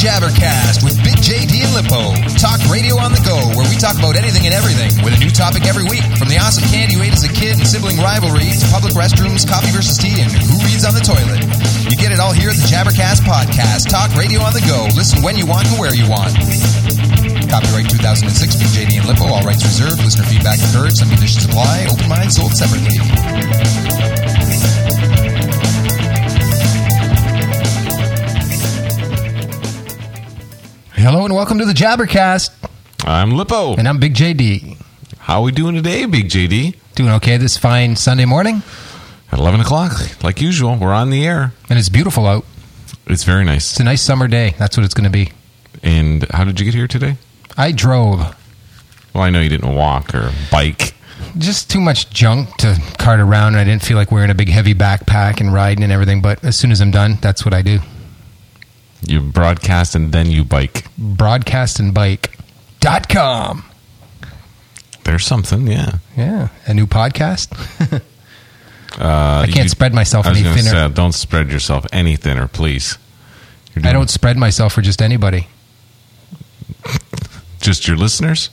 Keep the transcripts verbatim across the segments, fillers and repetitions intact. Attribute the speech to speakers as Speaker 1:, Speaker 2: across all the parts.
Speaker 1: Jabbercast with Big J D and Lippo. Talk radio on the go, where we talk about anything and everything with a new topic every week. From the awesome candy you ate as a kid and sibling rivalry to public restrooms, coffee versus tea, and who reads on the toilet. You get it all here at the Jabbercast Podcast. Talk radio on the go. Listen when you want and where you want. Copyright two thousand six, Big J D and Lippo. All rights reserved. Listener feedback encouraged. Some conditions apply. Open mind sold separately. Hello and welcome to the Jabbercast.
Speaker 2: I'm Lippo.
Speaker 1: And I'm Big J D.
Speaker 2: How are we doing today, Big J D?
Speaker 1: Doing okay this fine Sunday morning.
Speaker 2: At eleven o'clock, like usual, we're on the air.
Speaker 1: And it's beautiful out.
Speaker 2: It's very nice.
Speaker 1: It's a nice summer day. That's what it's going to be.
Speaker 2: And how did you get here today?
Speaker 1: I drove.
Speaker 2: Well, I know you didn't walk or bike.
Speaker 1: Just too much junk to cart around, and I didn't feel like wearing a big heavy backpack and riding and everything, but as soon as I'm done, that's what I do.
Speaker 2: You broadcast and then you bike.
Speaker 1: broadcast and bike dot com.
Speaker 2: There's something, yeah.
Speaker 1: Yeah, a new podcast.
Speaker 2: uh,
Speaker 1: I can't
Speaker 2: you,
Speaker 1: spread myself
Speaker 2: I was
Speaker 1: any
Speaker 2: gonna
Speaker 1: thinner.
Speaker 2: Say, don't spread yourself any thinner, please.
Speaker 1: I don't spread myself for just anybody.
Speaker 2: Just your listeners?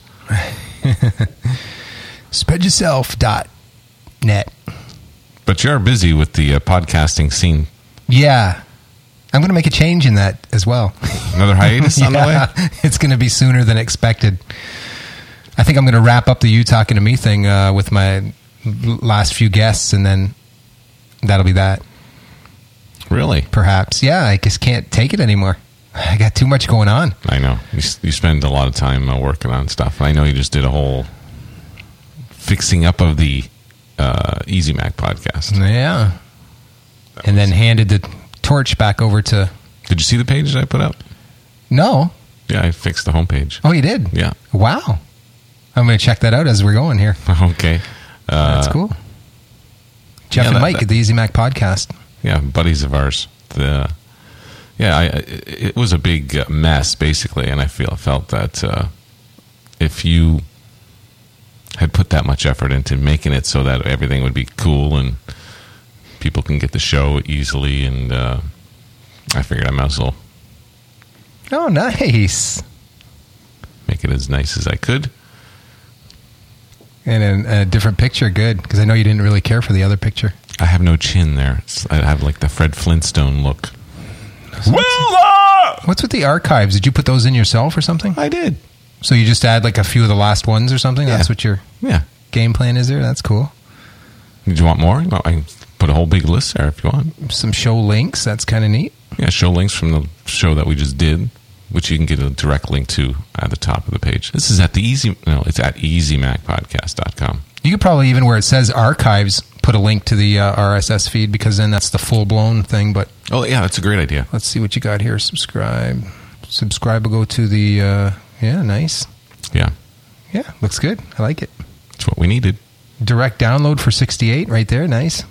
Speaker 1: spread yourself dot net.
Speaker 2: But you are busy with the uh, podcasting scene.
Speaker 1: Yeah. I'm going to make a change in that as well.
Speaker 2: Another hiatus on
Speaker 1: yeah,
Speaker 2: the way?
Speaker 1: It's going to be sooner than expected. I think I'm going to wrap up the You Talking to Me thing uh, with my last few guests, and then that'll be that.
Speaker 2: Really?
Speaker 1: Perhaps. Yeah, I just can't take it anymore. I got too much going on.
Speaker 2: I know. You, you spend a lot of time uh, working on stuff. I know you just did a whole fixing up of the uh, Easy Mac podcast.
Speaker 1: Yeah.
Speaker 2: That
Speaker 1: and
Speaker 2: was...
Speaker 1: then handed the torch back over to...
Speaker 2: Did you see the page that I put up?
Speaker 1: No.
Speaker 2: Yeah, I fixed the homepage.
Speaker 1: Oh, you did?
Speaker 2: Yeah.
Speaker 1: Wow. I'm going to check that out as we're going here.
Speaker 2: Okay. Uh,
Speaker 1: That's cool. Jeff
Speaker 2: yeah,
Speaker 1: and
Speaker 2: that,
Speaker 1: Mike
Speaker 2: that,
Speaker 1: at the Easy Mac podcast.
Speaker 2: Yeah, buddies of ours. The yeah, I, it was a big mess basically, and I feel felt that uh, if you had put that much effort into making it so that everything would be cool and people can get the show easily, and uh, I figured I might as well.
Speaker 1: Oh, nice.
Speaker 2: Make it as nice as I could.
Speaker 1: And a, a different picture, good, because I know you didn't really care for the other picture.
Speaker 2: I have no chin there. It's, I have like the Fred Flintstone look.
Speaker 1: So what's, what's with the archives? Did you put those in yourself or something?
Speaker 2: I did.
Speaker 1: So you just add like a few of the last ones or something?
Speaker 2: Yeah.
Speaker 1: That's what your
Speaker 2: yeah.
Speaker 1: game plan is there? That's cool.
Speaker 2: Did you want more? I can put a whole big list there if you want.
Speaker 1: Some show links. That's kind of neat.
Speaker 2: Yeah, show links from the show that we just did, which you can get a direct link to at the top of the page. This is at the Easy... No, it's at easy mac podcast dot com.
Speaker 1: You could probably, even where it says archives, put a link to the uh, R S S feed, because then that's the full-blown thing. But
Speaker 2: oh, yeah, that's a great idea.
Speaker 1: Let's see what you got here. Subscribe. Subscribe will go to the... Uh, yeah, nice.
Speaker 2: Yeah.
Speaker 1: Yeah, looks good. I like it.
Speaker 2: It's what we needed.
Speaker 1: Direct download for sixty-eight right there. Nice.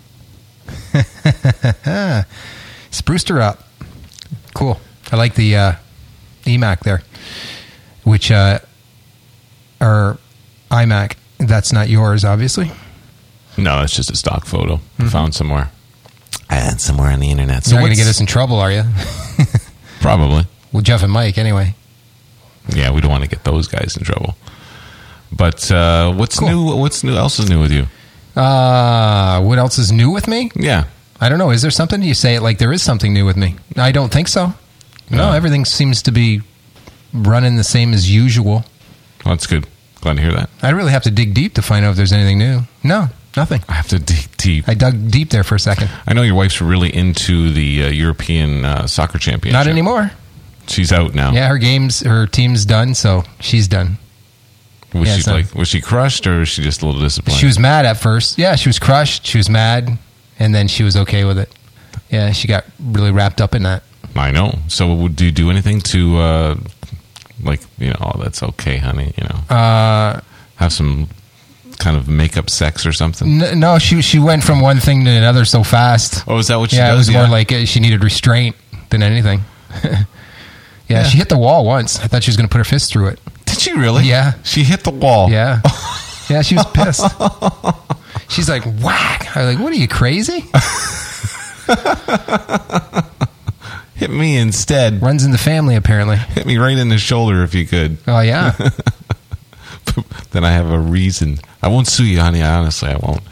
Speaker 1: Spruced her up. Cool. I like the uh, E MAC there, which, uh, or iMac. That's not yours, obviously.
Speaker 2: No, it's just a stock photo mm-hmm. found somewhere. And somewhere on the internet.
Speaker 1: So you're not going to get us in trouble, are you?
Speaker 2: Probably.
Speaker 1: Well, Jeff and Mike, anyway.
Speaker 2: Yeah, we don't want to get those guys in trouble. But uh, what's cool. new? What's new? Else is new with you?
Speaker 1: Uh, what else is new with me?
Speaker 2: Yeah.
Speaker 1: I don't know. Is there something? You say it like there is something new with me. I don't think so. No, uh, everything seems to be running the same as usual.
Speaker 2: Well, that's good. Glad to hear that.
Speaker 1: I really have to dig deep to find out if there's anything new. No, nothing.
Speaker 2: I have to dig deep.
Speaker 1: I dug deep there for a second.
Speaker 2: I know your wife's really into the uh, European uh, Soccer Championship.
Speaker 1: Not anymore.
Speaker 2: She's out now.
Speaker 1: Yeah, her game's, her team's done, so she's done.
Speaker 2: Was
Speaker 1: yeah,
Speaker 2: she like? Was she crushed, or was she just a little disappointed?
Speaker 1: She was mad at first. Yeah, she was crushed. She was mad, and then she was okay with it. Yeah, she got really wrapped up in that.
Speaker 2: I know. So, would you do anything to, uh, like, you know, oh, that's okay, honey, you know,
Speaker 1: uh,
Speaker 2: have some kind of makeup sex or something?
Speaker 1: N- no, she she went from one thing to another so fast.
Speaker 2: Oh, is that what she
Speaker 1: yeah,
Speaker 2: does?
Speaker 1: Yeah, it was
Speaker 2: yeah.
Speaker 1: more like uh, she needed restraint than anything. yeah, yeah, she hit the wall once. I thought she was going to put her fist through it.
Speaker 2: Did she really?
Speaker 1: Yeah.
Speaker 2: She hit the wall.
Speaker 1: Yeah. Yeah, she was pissed. She's like, whack. I was like, what are you, crazy?
Speaker 2: Hit me instead.
Speaker 3: Runs in the family, apparently.
Speaker 2: Hit me right in the shoulder if you could.
Speaker 3: Oh, yeah.
Speaker 2: Then I have a reason. I won't sue you, honey. Honestly, I won't.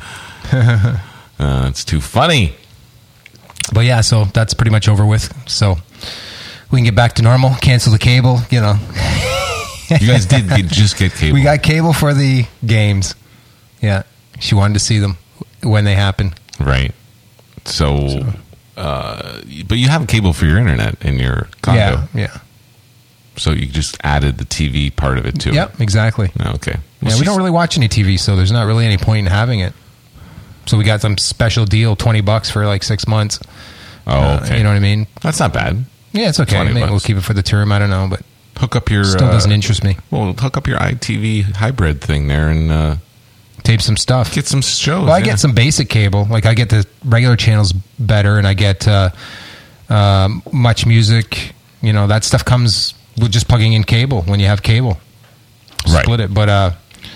Speaker 2: uh, it's too funny.
Speaker 3: But yeah, so that's pretty much over with. So we can get back to normal. Cancel the cable, you know.
Speaker 2: You guys did get, just get cable.
Speaker 3: We got cable for the games. Yeah. She wanted to see them when they happen.
Speaker 2: Right. So, so. Uh, but you have cable for your internet in your condo.
Speaker 3: Yeah, yeah.
Speaker 2: So you just added the T V part of it too.
Speaker 3: Yep, exactly.
Speaker 2: Okay. Well,
Speaker 3: yeah, we don't really watch any T V, so there's not really any point in having it. So we got some special deal, twenty bucks for like six months.
Speaker 2: Oh, okay.
Speaker 3: Uh, you know what I mean?
Speaker 2: That's not bad.
Speaker 3: Yeah, it's okay. Maybe we'll keep it for the term. I don't know, but
Speaker 2: hook up your
Speaker 3: still doesn't
Speaker 2: uh,
Speaker 3: interest me.
Speaker 2: Well, hook up your I T V hybrid thing there and uh,
Speaker 3: tape some stuff.
Speaker 2: Get some shows.
Speaker 3: Well, I
Speaker 2: yeah.
Speaker 3: get some basic cable. Like I get the regular channels better, and I get uh, uh, Much Music. You know, that stuff comes with just plugging in cable when you have cable.
Speaker 2: Right.
Speaker 3: Split it, but uh,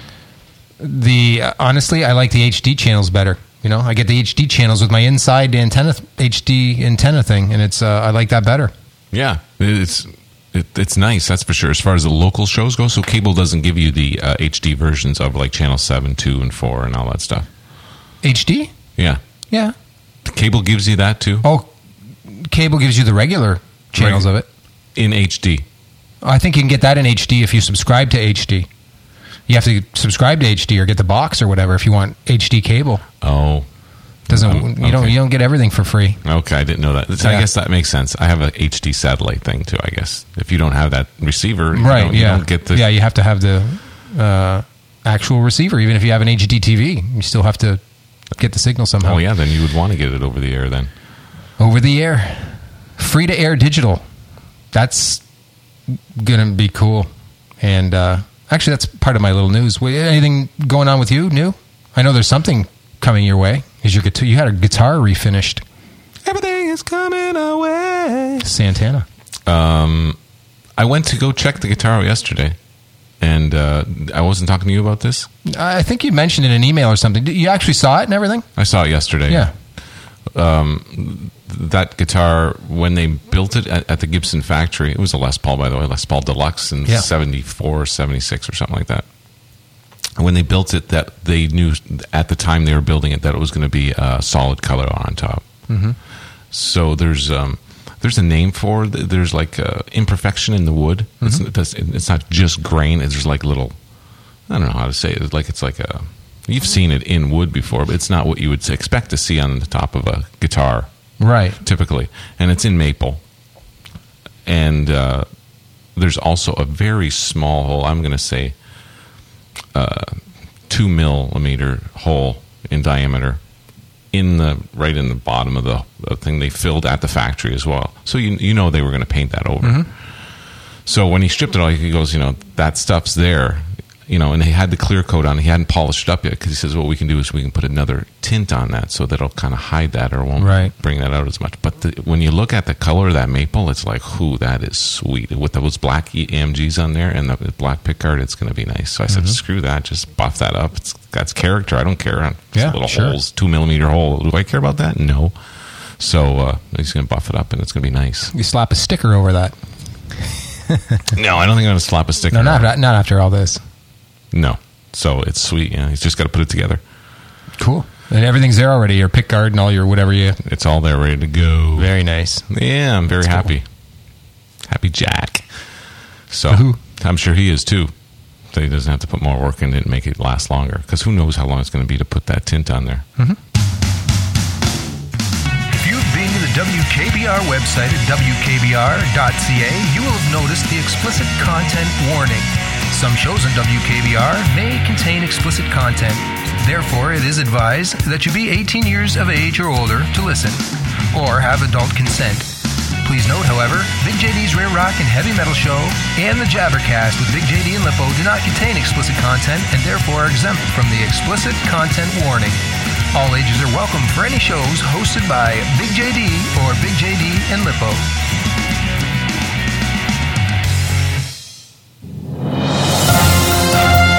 Speaker 3: the uh, honestly, I like the H D channels better. You know, I get the H D channels with my inside antenna, H D antenna thing, and it's uh, I like that better.
Speaker 2: Yeah, it's it, it's nice, that's for sure. As far as the local shows go, so cable doesn't give you the uh, H D versions of like channel seven, two, and four, and all that stuff.
Speaker 3: H D?
Speaker 2: Yeah,
Speaker 3: yeah.
Speaker 2: The cable gives you that too.
Speaker 3: Oh, cable gives you the regular channels
Speaker 2: Reg-
Speaker 3: of it
Speaker 2: in H D.
Speaker 3: I think you can get that in H D if you subscribe to H D. You have to subscribe to H D or get the box or whatever if you want H D cable.
Speaker 2: Oh,
Speaker 3: doesn't
Speaker 2: um,
Speaker 3: you don't
Speaker 2: okay.
Speaker 3: you don't get everything for free?
Speaker 2: Okay, I didn't know that. So
Speaker 3: Yeah.
Speaker 2: I guess that makes sense. I have a H D satellite thing too. I guess if you don't have that receiver, you
Speaker 3: Right?
Speaker 2: don't,
Speaker 3: Yeah.
Speaker 2: you don't get the
Speaker 3: yeah, you have to have the uh, actual receiver. Even if you have an H D T V, you still have to get the signal somehow.
Speaker 2: Oh yeah, then you would want to get it over the air then.
Speaker 3: Over the air, free to air digital. That's gonna be cool. And uh, actually, that's part of my little news. Wait, anything going on with you new? I know there's something coming your way. Is your guitar? You had a guitar refinished.
Speaker 2: Everything is coming away.
Speaker 3: Santana.
Speaker 2: Um, I went to go check the guitar out yesterday, and uh, I wasn't talking to you about this.
Speaker 3: I think you mentioned it in an email or something. You actually saw it and everything?
Speaker 2: I saw it yesterday.
Speaker 3: Yeah.
Speaker 2: Um, that guitar, when they built it at, at the Gibson factory, it was a Les Paul, by the way, Les Paul Deluxe in
Speaker 3: Yeah.
Speaker 2: seventy-four, seventy-six or something like that. When they built it, that they knew at the time they were building it that it was going to be a solid color on top.
Speaker 3: Mm-hmm.
Speaker 2: So there's um, there's a name for it. There's like uh, imperfection in the wood.
Speaker 3: Mm-hmm.
Speaker 2: It's, it does, it's not just grain. It's just like little. I don't know how to say it. It's like it's like a. You've seen it in wood before, but it's not what you would expect to see on the top of a guitar,
Speaker 3: Right.
Speaker 2: typically. And it's in maple. And uh, there's also a very small hole. I'm going to say uh, two millimeter hole in diameter in the right in the bottom of the, the thing they filled at the factory as well. So you you know they were going to paint that over.
Speaker 3: Mm-hmm.
Speaker 2: So when he stripped it all, he goes, you know, that stuff's there. You know, and he had the clear coat on. He hadn't polished it up yet because he says, what we can do is we can put another tint on that so that it'll kind of hide that or won't
Speaker 3: Right.
Speaker 2: bring that out as much. But the, when you look at the color of that maple, it's like, whoo, that is sweet. With those black A M Gs on there and the black pickguard, it's going to be nice. So I said,
Speaker 3: Mm-hmm.
Speaker 2: screw that. Just buff that up. It's got character. I don't care. It's
Speaker 3: Yeah,
Speaker 2: little
Speaker 3: sure.
Speaker 2: holes, two millimeter hole. Do I care about that? No. So uh, he's going to buff it up and it's going to be nice.
Speaker 3: You slap a sticker over that.
Speaker 2: No, I don't think I'm going to slap a sticker.
Speaker 3: No, not,
Speaker 2: on it.
Speaker 3: not after all this.
Speaker 2: No. So it's sweet. You know, he's just got to put it together.
Speaker 3: Cool. And everything's there already. Your pick guard and all your whatever you...
Speaker 2: It's all there, ready to go.
Speaker 3: Very nice.
Speaker 2: Yeah, I'm very
Speaker 3: That's
Speaker 2: happy. Happy Jack. So
Speaker 3: Woohoo.
Speaker 2: I'm sure he is too. So he doesn't have to put more work in it and make it last longer. Because who knows how long it's going to be to put that tint on there.
Speaker 3: Mm-hmm.
Speaker 4: If you've been to the W K B R website at W K B R dot C A, you will have noticed the explicit content warning. Some shows on W K B R may contain explicit content. Therefore, it is advised that you be eighteen years of age or older to listen, or have adult consent. Please note, however, Big J D's Rare Rock and Heavy Metal Show and the Jabbercast with Big J D and Lippo do not contain explicit content and therefore are exempt from the explicit content warning. All ages are welcome for any shows hosted by Big J D or Big J D and Lippo.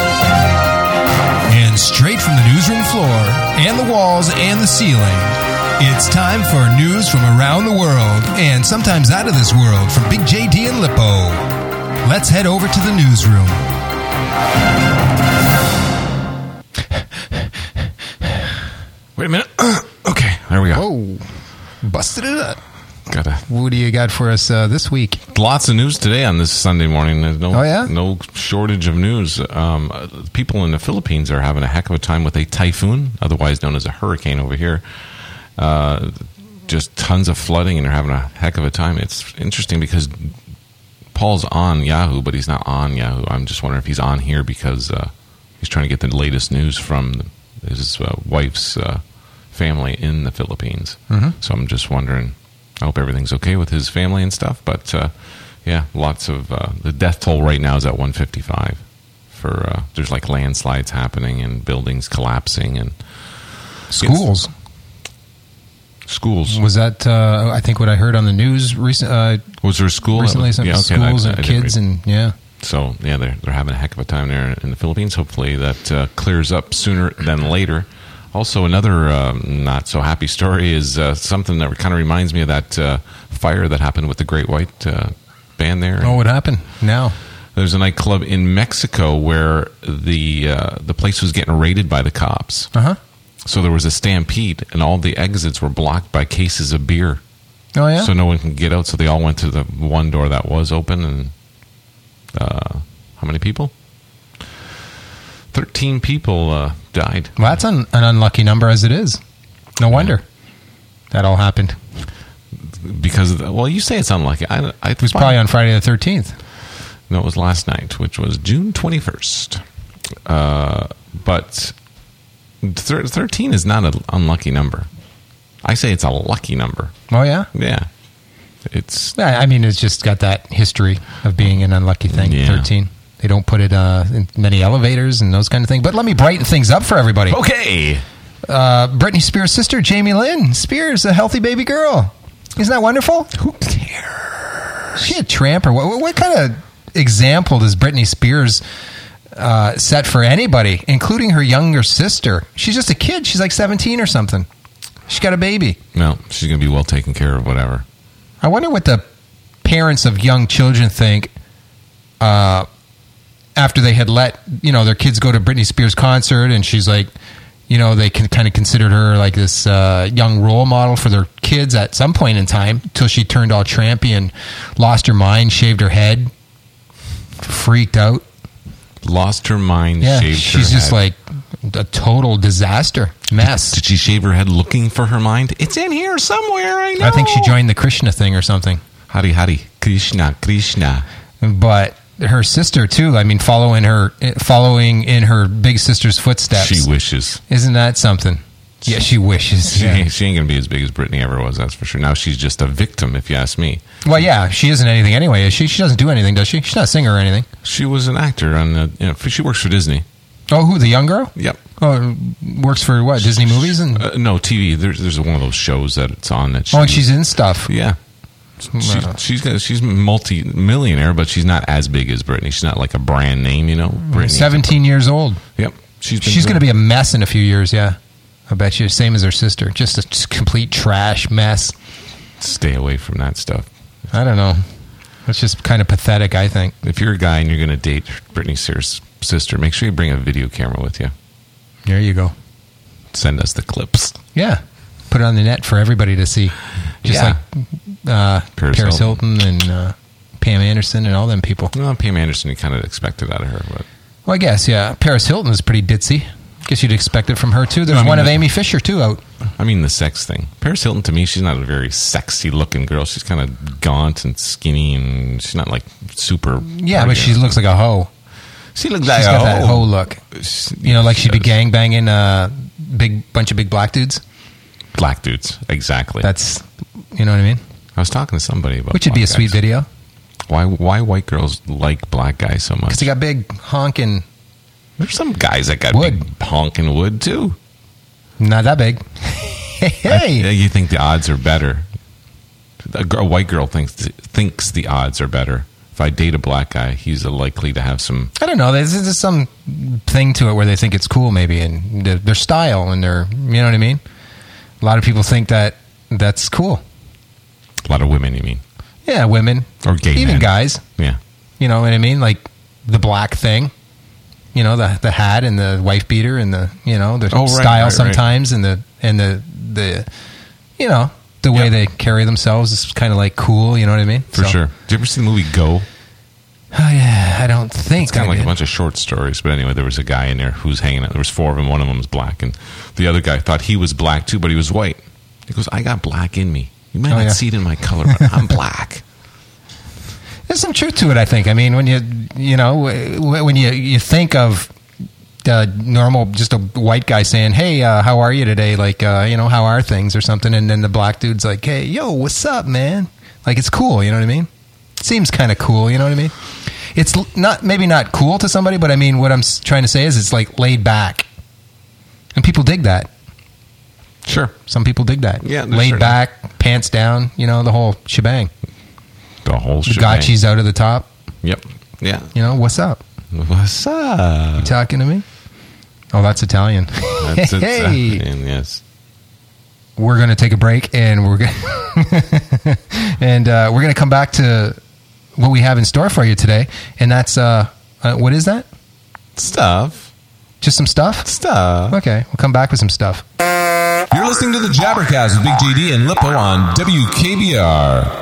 Speaker 5: And straight from the newsroom floor and the walls and the ceiling,
Speaker 1: It's time for news from around the world and sometimes out of this world from Big J D and Lippo. Let's head over to the newsroom.
Speaker 2: Wait a minute. Okay, there we go.
Speaker 3: Whoa. Busted it up.
Speaker 2: Got a
Speaker 3: What do you got for us uh, this week?
Speaker 2: lots of news today on this Sunday morning. There's no,
Speaker 3: Oh, yeah?
Speaker 2: no shortage of news. Um, uh, people in the Philippines are having a heck of a time with a typhoon, otherwise known as a hurricane over here. Uh, just tons of flooding, and they're having a heck of a time. It's interesting because Paul's on Yahoo, but he's not on Yahoo. I'm just wondering if he's on here because uh, he's trying to get the latest news from his uh, wife's uh, family in the Philippines.
Speaker 3: Mm-hmm.
Speaker 2: So I'm just wondering. I hope everything's okay with his family and stuff. But uh, yeah, lots of uh, the death toll right now is at one fifty-five. For uh, there's like landslides happening and buildings collapsing and
Speaker 3: Schools.
Speaker 2: schools.
Speaker 3: Was that, uh, I think, what I heard on the news recent, uh,
Speaker 2: Was there a school?
Speaker 3: recently? Some
Speaker 2: Yeah, okay,
Speaker 3: schools
Speaker 2: I- I
Speaker 3: and
Speaker 2: didn't
Speaker 3: kids
Speaker 2: read.
Speaker 3: and, yeah.
Speaker 2: So yeah, they're they're having a heck of a time there in the Philippines. Hopefully that uh, clears up sooner than later. Also, another um, not so happy story is uh, something that kind of reminds me of that uh, fire that happened with the Great White uh, Band there.
Speaker 3: Oh, what happened now?
Speaker 2: There's a nightclub in Mexico where the uh, the place was getting raided by the cops.
Speaker 3: Uh-huh.
Speaker 2: So there was a stampede, and all the exits were blocked by cases of beer.
Speaker 3: Oh, yeah?
Speaker 2: So no one can get out. So they all went to the one door that was open. And uh, how many people? Thirteen people uh, died.
Speaker 3: Well, that's an, an unlucky number as it is. No wonder that all happened.
Speaker 2: Because of the, well, you say it's unlucky. I, I
Speaker 3: It was probably on Friday the thirteenth.
Speaker 2: No, it was last night, which was June twenty-first. Uh, but thir- thirteen is not an unlucky number. I say it's a lucky number.
Speaker 3: Oh, yeah?
Speaker 2: Yeah. It's
Speaker 3: Yeah, I mean, it's just got that history of being an unlucky thing,
Speaker 2: Yeah.
Speaker 3: thirteen. They don't put it uh, in many elevators and those kind of things. But let me brighten things up for everybody.
Speaker 2: okay.
Speaker 3: Uh, Britney Spears' sister, Jamie Lynn Spears, a healthy baby girl. Isn't that wonderful?
Speaker 2: Who cares?
Speaker 3: Is she a tramp or what? What kind of example does Britney Spears uh, set for anybody, including her younger sister? She's just a kid. She's like seventeen or something. She's got a baby.
Speaker 2: No, she's going to be well taken care of, whatever.
Speaker 3: I wonder what the parents of young children think uh, after they had let, you know, their kids go to Britney Spears concert, and she's like, you know, they can kind of considered her like this uh, young role model for their kids at some point in time, till she turned all trampy and lost her mind, shaved her head, freaked out.
Speaker 2: Lost her mind,
Speaker 3: Yeah,
Speaker 2: shaved
Speaker 3: she's
Speaker 2: her
Speaker 3: just
Speaker 2: head.
Speaker 3: like a total disaster, mess.
Speaker 2: Did she shave her head looking for her mind? It's in here somewhere, I know.
Speaker 3: I think she joined the Krishna thing or something.
Speaker 2: Hari Hari, Krishna, Krishna.
Speaker 3: But her sister too. I mean, following her, following in her big sister's footsteps.
Speaker 2: She wishes.
Speaker 3: Isn't that something? Yeah, she wishes.
Speaker 2: She,
Speaker 3: Yeah.
Speaker 2: ain't, she ain't going to be as big as Britney ever was, that's for sure. Now she's just a victim, if you ask me.
Speaker 3: Well, yeah, she isn't anything anyway, is she? She doesn't do anything, does she? She's not a singer or anything.
Speaker 2: She was an actor on, the, you know, she works for Disney.
Speaker 3: Oh, who, the young girl?
Speaker 2: Yep.
Speaker 3: Oh, works for what, Disney movies? And
Speaker 2: Uh, no, T V. There's there's one of those shows that it's on that. She,
Speaker 3: oh, and she's in stuff.
Speaker 2: yeah. She, she's got, she's multi-millionaire, but she's not as big as Britney. She's not like a brand name, you know. Britney.
Speaker 3: seventeen years old.
Speaker 2: Yep. She's been
Speaker 3: She's going to
Speaker 2: doing-
Speaker 3: be a mess in a few years, yeah. I bet you. Same as her sister. Just a just complete trash mess.
Speaker 2: Stay away from that stuff.
Speaker 3: I don't know. It's just kind of pathetic, I think.
Speaker 2: If you're a guy and you're going to date Britney Spears' sister, make sure you bring a video camera with you.
Speaker 3: There you go.
Speaker 2: Send us the clips.
Speaker 3: Yeah. Put it on the net for everybody to see. Just
Speaker 2: Yeah.
Speaker 3: like uh,
Speaker 2: Paris
Speaker 3: Paris,
Speaker 2: Hilton.
Speaker 3: Hilton, and uh, Pam Anderson and all them people.
Speaker 2: Well, Pam Anderson, you kind of expected out of her, but
Speaker 3: Well, I guess, yeah. Paris Hilton is pretty ditzy. Guess you'd expect it from her, too. There's
Speaker 2: I mean,
Speaker 3: one of
Speaker 2: the-
Speaker 3: Amy Fisher, too, out.
Speaker 2: I mean the sex thing. Paris Hilton, to me, she's not a very sexy-looking girl. She's kind of gaunt and skinny, and she's not like super.
Speaker 3: Yeah, but she looks like a hoe.
Speaker 2: She looks
Speaker 3: She's
Speaker 2: like
Speaker 3: got
Speaker 2: a
Speaker 3: that hoe
Speaker 2: hoe.
Speaker 3: look. You know, like she'd be gangbanging a big bunch of big black dudes.
Speaker 2: Black dudes, exactly.
Speaker 3: That's, you know what I mean?
Speaker 2: I was talking to somebody about
Speaker 3: Which would be a
Speaker 2: black
Speaker 3: sweet
Speaker 2: guys.
Speaker 3: video.
Speaker 2: Why? Why white girls like black guys so much?
Speaker 3: Because they got big honking,
Speaker 2: There's some guys that got
Speaker 3: Wood.
Speaker 2: big honking wood too.
Speaker 3: not that big.
Speaker 2: I-
Speaker 3: Hey,
Speaker 2: you think the odds are better? A, girl, a white girl thinks thinks the odds are better. If I date a black guy, he's likely to have some.
Speaker 3: I don't know. There's, there's some thing to it where they think it's cool, maybe, and their, their style and their, you know what I mean? A lot of people think that that's cool.
Speaker 2: A lot of women, you mean?
Speaker 3: Yeah, women.
Speaker 2: Or gay
Speaker 3: Even
Speaker 2: men.
Speaker 3: guys.
Speaker 2: Yeah.
Speaker 3: You know what I mean? Like the black thing. You know, the the hat and the wife beater and the, you know, the
Speaker 2: Oh, right,
Speaker 3: style
Speaker 2: right,
Speaker 3: sometimes and the and the the you know, the way
Speaker 2: Yep.
Speaker 3: they carry themselves is kind of like cool, you know what I mean?
Speaker 2: For
Speaker 3: So-
Speaker 2: sure. Did you ever see the movie Go?
Speaker 3: Oh yeah, I don't think
Speaker 2: It's kind
Speaker 3: I
Speaker 2: of like
Speaker 3: did.
Speaker 2: a bunch of short stories. But anyway, there was a guy in there who was hanging out. There was four of them. One of them was black. And the other guy thought he was black too, but he was white. He goes, I got black in me. You might
Speaker 3: Oh,
Speaker 2: not
Speaker 3: yeah.
Speaker 2: see it in my color, but I'm black.
Speaker 3: There's some truth to it, I think. I mean, when you you know w- when you you think of uh, normal, just a white guy saying, "Hey, uh, how are you today?" Like, uh, you know, how are things or something, and then the black dude's like, "Hey, yo, what's up, man?" Like, it's cool. You know what I mean? It seems kind of cool. You know what I mean? It's l- not maybe not cool to somebody, but I mean, what I'm s- trying to say is it's like laid back, and people dig that.
Speaker 2: Sure.
Speaker 3: Some people dig that.
Speaker 2: Yeah, there's
Speaker 3: laid
Speaker 2: certain-
Speaker 3: back, pants down. You know, the whole shebang.
Speaker 2: The whole
Speaker 3: The
Speaker 2: shebang.
Speaker 3: gotchis out of the top.
Speaker 2: Yep. Yeah.
Speaker 3: You know, what's up?
Speaker 2: What's up?
Speaker 3: You talking to me? Oh, that's Italian.
Speaker 2: That's it.
Speaker 3: Hey,
Speaker 2: Yes.
Speaker 3: we're going to take a break, and we're going and uh, we're going to come back to what we have in store for you today, and that's uh, uh, what is that?
Speaker 2: Stuff.
Speaker 3: Just some stuff.
Speaker 2: Stuff.
Speaker 3: Okay, we'll come back with some stuff.
Speaker 5: You're listening to the Jabbercast with Big J D and Lippo on W K B R.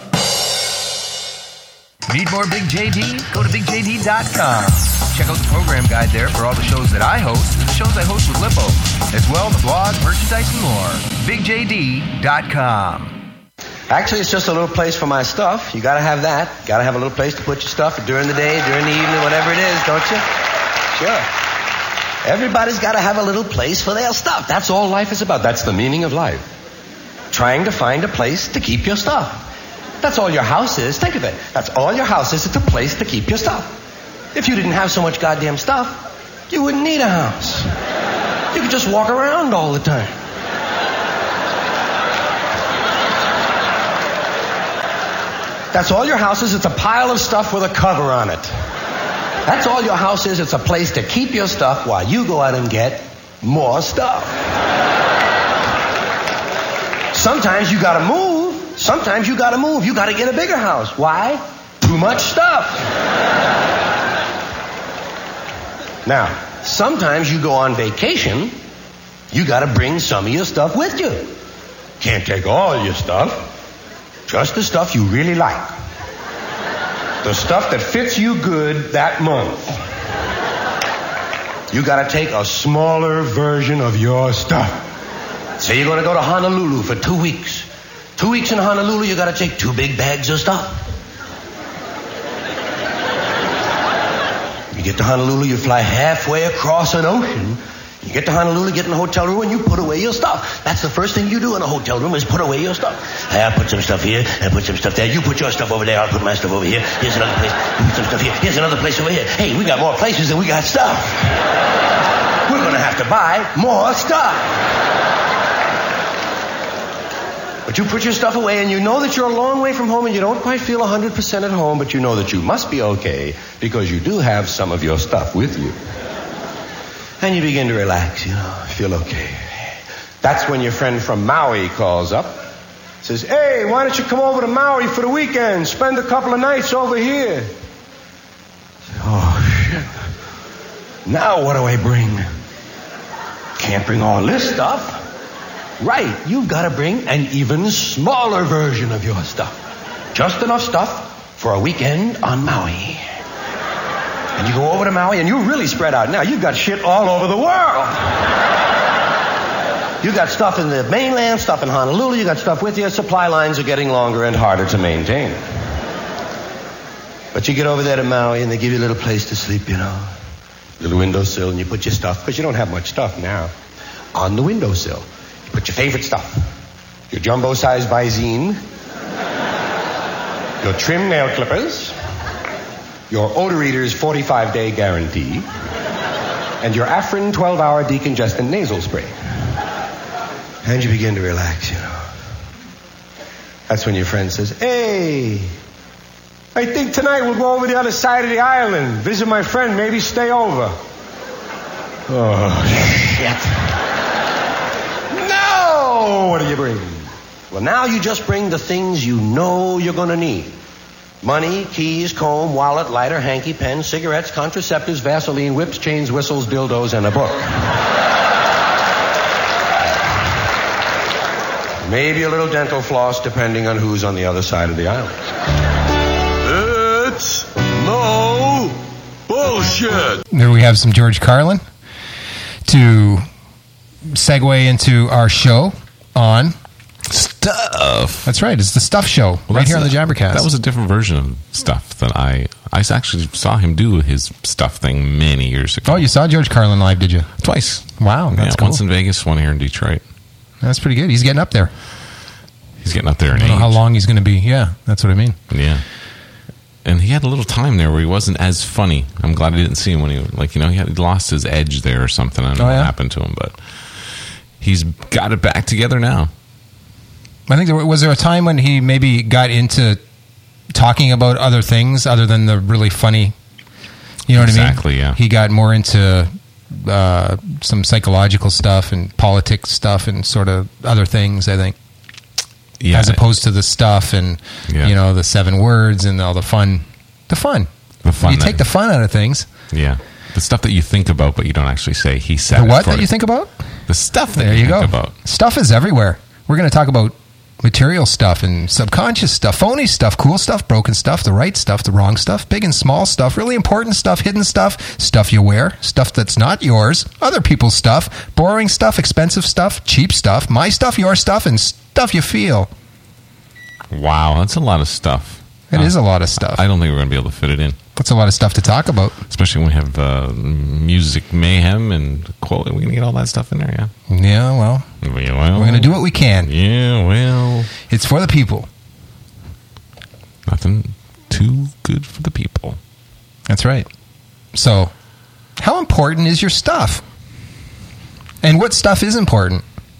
Speaker 4: Need more Big J D? Go to big j d dot com. Check out the program guide there for all the shows that I host and the shows I host with Lippo, as well as the blog, merchandise, and more. big j d dot com.
Speaker 6: Actually, it's just a little place for my stuff. You gotta have that. Gotta have a little place to put your stuff during the day, during the evening, whatever it is, don't you? Sure. Everybody's gotta have a little place for their stuff. That's all life is about. That's the meaning of life. Trying to find a place to keep your stuff. That's all your house is. Think of it. That's all your house is. It's a place to keep your stuff. If you didn't have so much goddamn stuff, you wouldn't need a house. You could just walk around all the time. That's all your house is. It's a pile of stuff with a cover on it. That's all your house is. It's a place to keep your stuff while you go out and get more stuff. Sometimes you gotta move. Sometimes you gotta move. You gotta get a bigger house. Why? Too much stuff. Now, sometimes you go on vacation. You gotta bring some of your stuff with you. Can't take all your stuff. Just the stuff you really like. The stuff that fits you good that month. You gotta take a smaller version of your stuff. Say you're gonna go to Honolulu for two weeks. Two weeks in Honolulu, you gotta take two big bags of stuff. You get to Honolulu, you fly halfway across an ocean. You get to Honolulu, get in a hotel room, and you put away your stuff. That's the first thing you do in a hotel room is put away your stuff. Hey, I'll put some stuff here, I'll put some stuff there. You put your stuff over there, I'll put my stuff over here. Here's another place. You put some stuff here. Here's another place over here. Hey, we got more places than we got stuff. We're gonna have to buy more stuff. But you put your stuff away and you know that you're a long way from home and you don't quite feel one hundred percent at home, but you know that you must be okay because you do have some of your stuff with you. And you begin to relax, you know, feel okay. That's when your friend from Maui calls up. Says, hey, why don't you come over to Maui for the weekend? Spend a couple of nights over here. Oh, shit. Now what do I bring? Can't bring all this stuff. Right, you've got to bring an even smaller version of your stuff. Just enough stuff for a weekend on Maui. And you go over to Maui and you're really spread out. Now you've got shit all over the world. You got stuff in the mainland, stuff in Honolulu, you got stuff with you. Supply lines are getting longer and harder to maintain. But you get over there to Maui and they give you a little place to sleep, you know. Little windowsill and you put your stuff, because you don't have much stuff now, on the windowsill. You put your favorite stuff. Your jumbo-sized Visine. Your trim nail clippers. Your odor eater's forty-five day guarantee. And your Afrin twelve-hour decongestant nasal spray. And you begin to relax, you know. That's when your friend says, hey, I think tonight we'll go over the other side of the island, visit my friend, maybe stay over. Oh, shit. No! So, what do you bring? Well, now you just bring the things you know you're going to need. Money, keys, comb, wallet, lighter, hanky, pen, cigarettes, contraceptives, Vaseline, whips, chains, whistles, dildos, and a book. Maybe a little dental floss, depending on who's on the other side of the aisle.
Speaker 7: It's no bullshit.
Speaker 3: There we have some George Carlin to segue into our show on
Speaker 2: Stuff.
Speaker 3: That's right. It's the Stuff Show
Speaker 2: Well,
Speaker 3: right here
Speaker 2: that's
Speaker 3: on the
Speaker 2: a-
Speaker 3: Jabbercast.
Speaker 2: That was a different version of Stuff that I I actually saw him do his Stuff thing many years ago.
Speaker 3: Oh, you saw George Carlin live, did you?
Speaker 2: Twice.
Speaker 3: Wow,
Speaker 2: Yeah,
Speaker 3: that's cool.
Speaker 2: once in Vegas, one here in Detroit.
Speaker 3: That's pretty good. He's getting up there.
Speaker 2: He's getting up there in
Speaker 3: I don't know
Speaker 2: age.
Speaker 3: how long he's going to be. Yeah, that's what I mean.
Speaker 2: Yeah. And he had a little time there where he wasn't as funny. I'm glad I didn't see him when he, like, you know, he had he lost his edge there or something. I don't know
Speaker 3: Oh, yeah?
Speaker 2: what happened to him, but he's got it back together now.
Speaker 3: I think there was there a time when he maybe got into talking about other things other than the really funny. You know what I mean?
Speaker 2: Exactly, yeah.
Speaker 3: He got more into uh, some psychological stuff and politics stuff and sort of other things, I think,
Speaker 2: Yeah.
Speaker 3: as opposed to the stuff and
Speaker 2: Yeah.
Speaker 3: you know the seven words and all the fun. The fun.
Speaker 2: The fun
Speaker 3: You
Speaker 2: that-
Speaker 3: take the fun out of things.
Speaker 2: Yeah. The stuff that you think about, but you don't actually say. He said
Speaker 3: The
Speaker 2: it
Speaker 3: what
Speaker 2: for
Speaker 3: that you think about?
Speaker 2: The stuff that
Speaker 3: There
Speaker 2: you,
Speaker 3: you
Speaker 2: think
Speaker 3: go.
Speaker 2: about.
Speaker 3: Stuff is everywhere. We're going to talk about material stuff and subconscious stuff, phony stuff, cool stuff, broken stuff, the right stuff, the wrong stuff, big and small stuff, really important stuff, hidden stuff, stuff you wear, stuff that's not yours, other people's stuff, boring stuff, expensive stuff, cheap stuff, my stuff, your stuff, and stuff you feel.
Speaker 2: Wow, that's a lot of stuff.
Speaker 3: It
Speaker 2: Uh,
Speaker 3: is a lot of stuff.
Speaker 2: I don't think we're going to be able to fit it in,
Speaker 3: That's a lot of stuff to talk about.
Speaker 2: especially when we have uh, music mayhem and quote. We're going to get all that stuff in there, yeah.
Speaker 3: Yeah, well,
Speaker 2: Well,
Speaker 3: we're going to do what we can.
Speaker 2: Yeah, well,
Speaker 3: It's for the people.
Speaker 2: nothing too good for the people.
Speaker 3: That's right. So, how important is your stuff? And what stuff is important?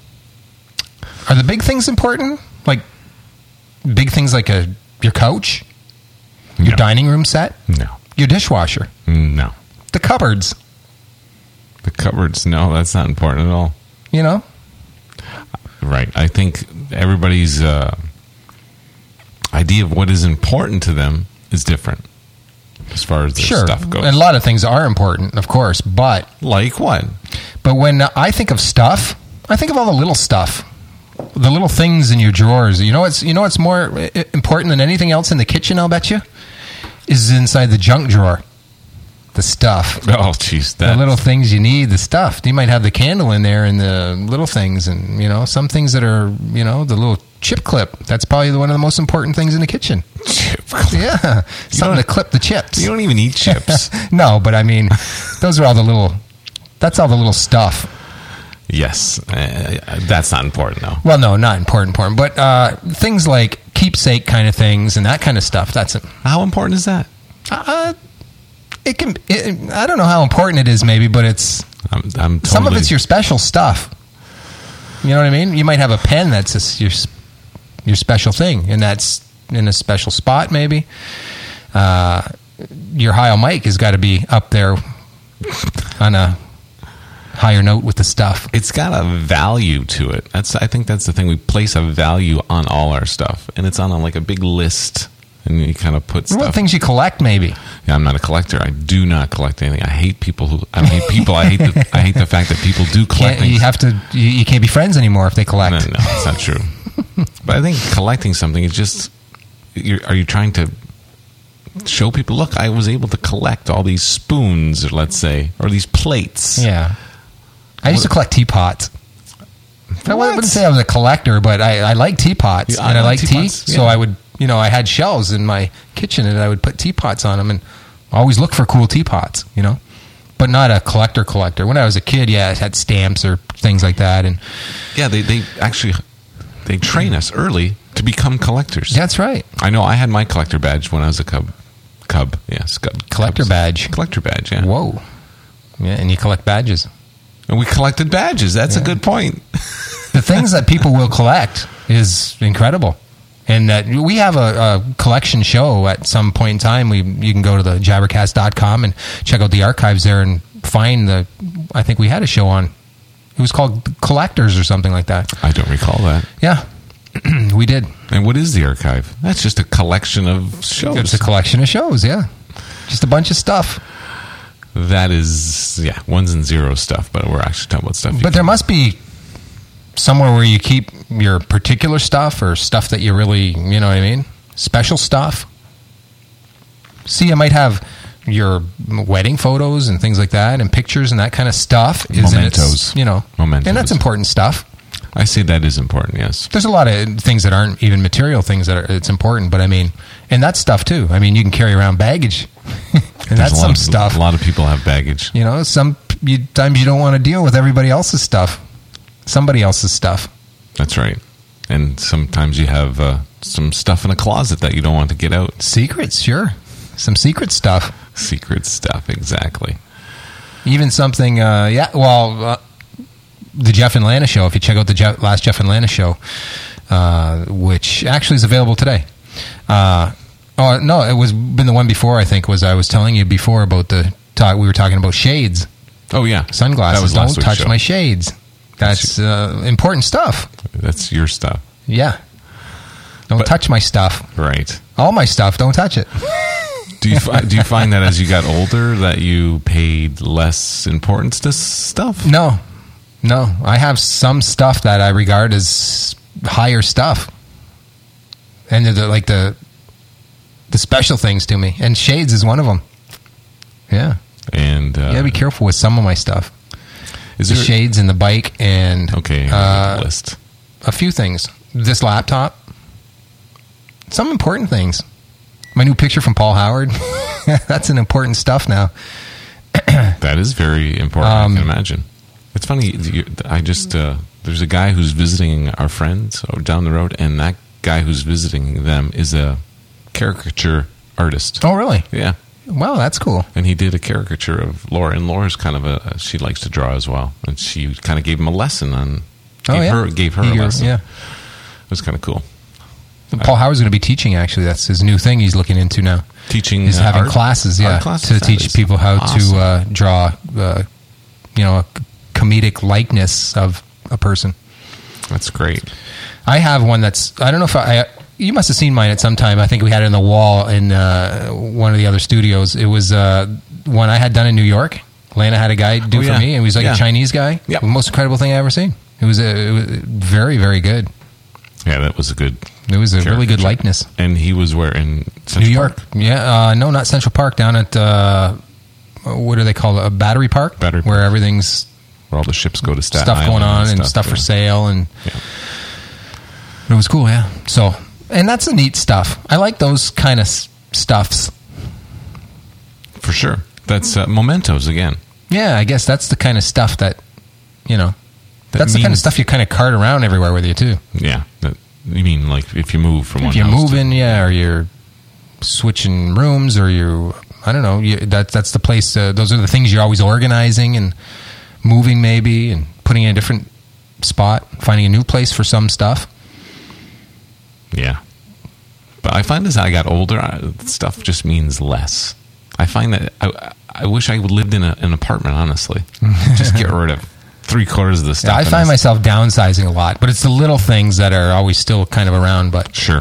Speaker 3: Are the big things important? Like big things like a your couch, your
Speaker 2: No.
Speaker 3: dining room set,
Speaker 2: No,
Speaker 3: your dishwasher,
Speaker 2: no.
Speaker 3: the cupboards,
Speaker 2: The cupboards, no, that's not important at all.
Speaker 3: you know?
Speaker 2: Right. I think everybody's uh, idea of what is important to them is different as far as their
Speaker 3: Sure.
Speaker 2: stuff goes.
Speaker 3: And a lot of things are important, of course, but
Speaker 2: Like what?
Speaker 3: but when I think of stuff, I think of all the little stuff. The little things in your drawers. You know what's you know what's more i- important than anything else in the kitchen, I'll bet you? Is inside the junk drawer. The stuff.
Speaker 2: Oh, jeez.
Speaker 3: The little things you need, the stuff. You might have the candle in there and the little things and, you know, some things that are, you know, the little chip clip. That's probably one of the most important things in the kitchen.
Speaker 2: chip.
Speaker 3: Yeah. Something to clip the chips.
Speaker 2: You don't even eat chips.
Speaker 3: No, but I mean, those are all the little, that's all the little stuff.
Speaker 2: Yes. Uh, that's not important, though.
Speaker 3: Well, no, not important, important. But uh, things like keepsake kind of things and that kind of stuff, that's it.
Speaker 2: How important is that?
Speaker 3: Uh, it can, it, I don't know how important it is maybe, but it's,
Speaker 2: I'm, I'm totally,
Speaker 3: some of it's your special stuff. You know what I mean? You might have a pen that's a, your your special thing, and that's in a special spot. Maybe uh, your Heil mic has got to be up there on a higher note with the stuff.
Speaker 2: It's got a value to it. That's I think that's the thing. We place a value on all our stuff, and it's on a, like a big list, and you kind of put
Speaker 3: What
Speaker 2: stuff.
Speaker 3: about things you collect? Maybe.
Speaker 2: Yeah, I'm not a collector. I do not collect anything. I hate people who. I don't hate people. I hate the. I hate the fact that people do collect
Speaker 3: Can't, you
Speaker 2: things.
Speaker 3: have to. You, you can't be friends anymore if they collect.
Speaker 2: No, no, that's not true. But I think collecting something is just. You're, are you trying to show people? Look, I was able to collect all these spoons, let's say, or these plates.
Speaker 3: Yeah. I used to collect teapots. I
Speaker 2: What?
Speaker 3: wouldn't say I was a collector, but I, I like teapots,
Speaker 2: Yeah, I
Speaker 3: and I
Speaker 2: like
Speaker 3: like tea.
Speaker 2: teapots,
Speaker 3: So
Speaker 2: yeah.
Speaker 3: I would, you know, I had shelves in my kitchen, and I would put teapots on them, and always look for cool teapots, you know. But not a collector collector. When I was a kid, yeah, I had stamps or things like that, and
Speaker 2: Yeah, they, they actually they train us early to become collectors.
Speaker 3: that's right.
Speaker 2: I know. I had my collector badge when I was a cub. Cub, yes, cub.
Speaker 3: Collector
Speaker 2: Cubs.
Speaker 3: badge.
Speaker 2: Collector badge. Yeah.
Speaker 3: Whoa, yeah, and you collect badges.
Speaker 2: And we collected badges. That's a good point.
Speaker 3: The things that people will collect is incredible. And that we have a, a collection show at some point in time. We you can go to the jabbercast dot com and check out the archives there and find the. I think we had a show on It was called Collectors or something like that.
Speaker 2: I don't recall that.
Speaker 3: Yeah, we did.
Speaker 2: And what is the archive? That's just a collection of shows.
Speaker 3: It's a collection of shows, yeah. Just a bunch of stuff.
Speaker 2: That is, yeah, ones and zeros stuff, but we're actually talking about stuff. you
Speaker 3: But there
Speaker 2: can-
Speaker 3: must be somewhere where you keep your particular stuff or stuff that you really, you know what I mean? Special stuff. See, I might have your wedding photos and things like that and pictures and that kind of stuff. Is in its-
Speaker 2: Mementos.
Speaker 3: You know.
Speaker 2: Mementos.
Speaker 3: And that's important stuff.
Speaker 2: I say that is important, yes.
Speaker 3: There's a lot of things that aren't even material things that are, it's important, but I mean, and that's stuff too. I mean, you can carry around baggage. and
Speaker 2: There's
Speaker 3: that's
Speaker 2: a lot
Speaker 3: some
Speaker 2: of,
Speaker 3: stuff.
Speaker 2: A lot of people have baggage.
Speaker 3: You know, some you, times you don't want to deal with everybody else's stuff. Somebody else's stuff.
Speaker 2: That's right. And sometimes you have uh, some stuff in a closet that you don't want to get out.
Speaker 3: Secrets, sure. Some secret stuff.
Speaker 2: Secret stuff, exactly.
Speaker 3: Even something, uh, yeah, well, uh, the Jeff and Lana show, if you check out the Jeff, last Jeff and Lana show, uh, which actually is available today. Uh, oh, no, it was been the one before, I think, was I was telling you before about the talk, we were talking about shades,
Speaker 2: Oh, yeah.
Speaker 3: sunglasses.
Speaker 2: That was
Speaker 3: Don't
Speaker 2: last week's
Speaker 3: touch
Speaker 2: show.
Speaker 3: my shades. That's uh, important stuff.
Speaker 2: That's your stuff.
Speaker 3: Yeah. Don't
Speaker 2: But-
Speaker 3: touch my stuff.
Speaker 2: Right.
Speaker 3: All my stuff, don't touch it.
Speaker 2: Do you fi- do you find that as you got older that you paid less importance to stuff?
Speaker 3: No, no. I have some stuff that I regard as higher stuff, and the, like the the special things to me. And shades is one of them. Yeah,
Speaker 2: And uh,
Speaker 3: you gotta be careful with some of my stuff.
Speaker 2: is
Speaker 3: The
Speaker 2: there,
Speaker 3: shades and the bike and
Speaker 2: Okay,
Speaker 3: uh,
Speaker 2: list.
Speaker 3: a few things. This laptop, some important things. My new picture from Paul Howard. That's an important stuff now.
Speaker 2: That is very important.
Speaker 3: Um,
Speaker 2: I can imagine. It's funny. You, I just uh, there's a guy who's visiting our friends down the road, and that guy who's visiting them is a caricature artist.
Speaker 3: Oh, really?
Speaker 2: Yeah,
Speaker 3: Wow, that's cool.
Speaker 2: and he did a caricature of Laura, and Laura's kind of a she likes to draw as well, and she kind of gave him a lesson on.
Speaker 3: Oh,
Speaker 2: Gave
Speaker 3: yeah.
Speaker 2: her gave her
Speaker 3: He-
Speaker 2: a lesson.
Speaker 3: yeah.
Speaker 2: It was kind of cool.
Speaker 3: Paul Howard's going to be teaching, actually. That's his new thing he's looking into now.
Speaker 2: Teaching
Speaker 3: He's
Speaker 2: uh,
Speaker 3: having
Speaker 2: art-
Speaker 3: classes, yeah,
Speaker 2: art classes?
Speaker 3: to
Speaker 2: That
Speaker 3: teach
Speaker 2: is
Speaker 3: people how
Speaker 2: awesome.
Speaker 3: to uh, draw, uh, you know, a comedic likeness of a person.
Speaker 2: That's great.
Speaker 3: I have one that's, I don't know if I, I you must have seen mine at some time. I think we had it on the wall in uh, one of the other studios. It was uh, one I had done in New York. Lana had a guy do
Speaker 2: Oh,
Speaker 3: for
Speaker 2: yeah.
Speaker 3: me, and he was like
Speaker 2: Yeah.
Speaker 3: a Chinese guy.
Speaker 2: Yep.
Speaker 3: The most incredible thing I ever seen. It was, a, it was very, very good.
Speaker 2: Yeah, that was a good.
Speaker 3: It was a really good
Speaker 2: caricature.
Speaker 3: likeness.
Speaker 2: And he was where in Central
Speaker 3: New York.
Speaker 2: Park?
Speaker 3: Yeah, uh, no, not Central Park. Down at uh, what do they call it? A Battery Park,
Speaker 2: Battery
Speaker 3: where
Speaker 2: Park.
Speaker 3: everything's
Speaker 2: where all the ships go to Staten
Speaker 3: stuff
Speaker 2: Island
Speaker 3: going on and
Speaker 2: stuff,
Speaker 3: stuff for
Speaker 2: yeah.
Speaker 3: sale, and
Speaker 2: Yeah.
Speaker 3: it was cool. Yeah. So, and that's the neat stuff. I like those kind of s- stuffs.
Speaker 2: For sure. That's uh, mementos again.
Speaker 3: Yeah, I guess that's the kind of stuff that you know.
Speaker 2: That
Speaker 3: that's the kind of
Speaker 2: means-
Speaker 3: stuff you kind of cart around everywhere with you too.
Speaker 2: Yeah. That, you mean like if you move from one
Speaker 3: If you're
Speaker 2: house to-
Speaker 3: moving, yeah, or you're switching rooms, or you, I don't know. You, that that's the place. Uh, those are the things you're always organizing and moving, maybe, and putting in a different spot, finding a new place for some stuff.
Speaker 2: Yeah. But I find as I got older, I, stuff just means less. I find that I, I wish I lived in a, an apartment, honestly. Just get rid of three quarters of the stuff.
Speaker 3: Yeah, I
Speaker 2: and
Speaker 3: find
Speaker 2: it's-
Speaker 3: myself downsizing a lot, but it's the little things that are always still kind of around. But
Speaker 2: Sure.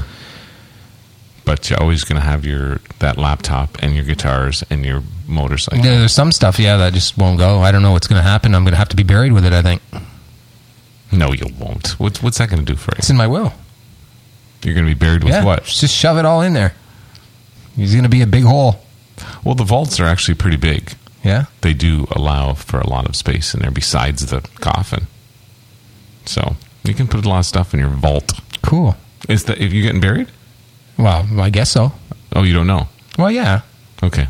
Speaker 2: But you're always going to have your that laptop and your guitars and your motorcycle.
Speaker 3: there- there's some stuff, yeah, that just won't go. I don't know what's going to happen. I'm going to have to be buried with it, I think.
Speaker 2: No, you won't. What's, what's that going to do for you?
Speaker 3: It's in my will.
Speaker 2: You're going to be buried with
Speaker 3: yeah,
Speaker 2: what?
Speaker 3: just shove it all in there. It's going to be a big hole.
Speaker 2: Well, the vaults are actually pretty big.
Speaker 3: Yeah.
Speaker 2: They do allow for a lot of space in there besides the coffin. So you can put a lot of stuff in your vault.
Speaker 3: Cool.
Speaker 2: Is that if you're getting buried?
Speaker 3: Well, I guess so.
Speaker 2: Oh, you don't know?
Speaker 3: Well, yeah.
Speaker 2: Okay.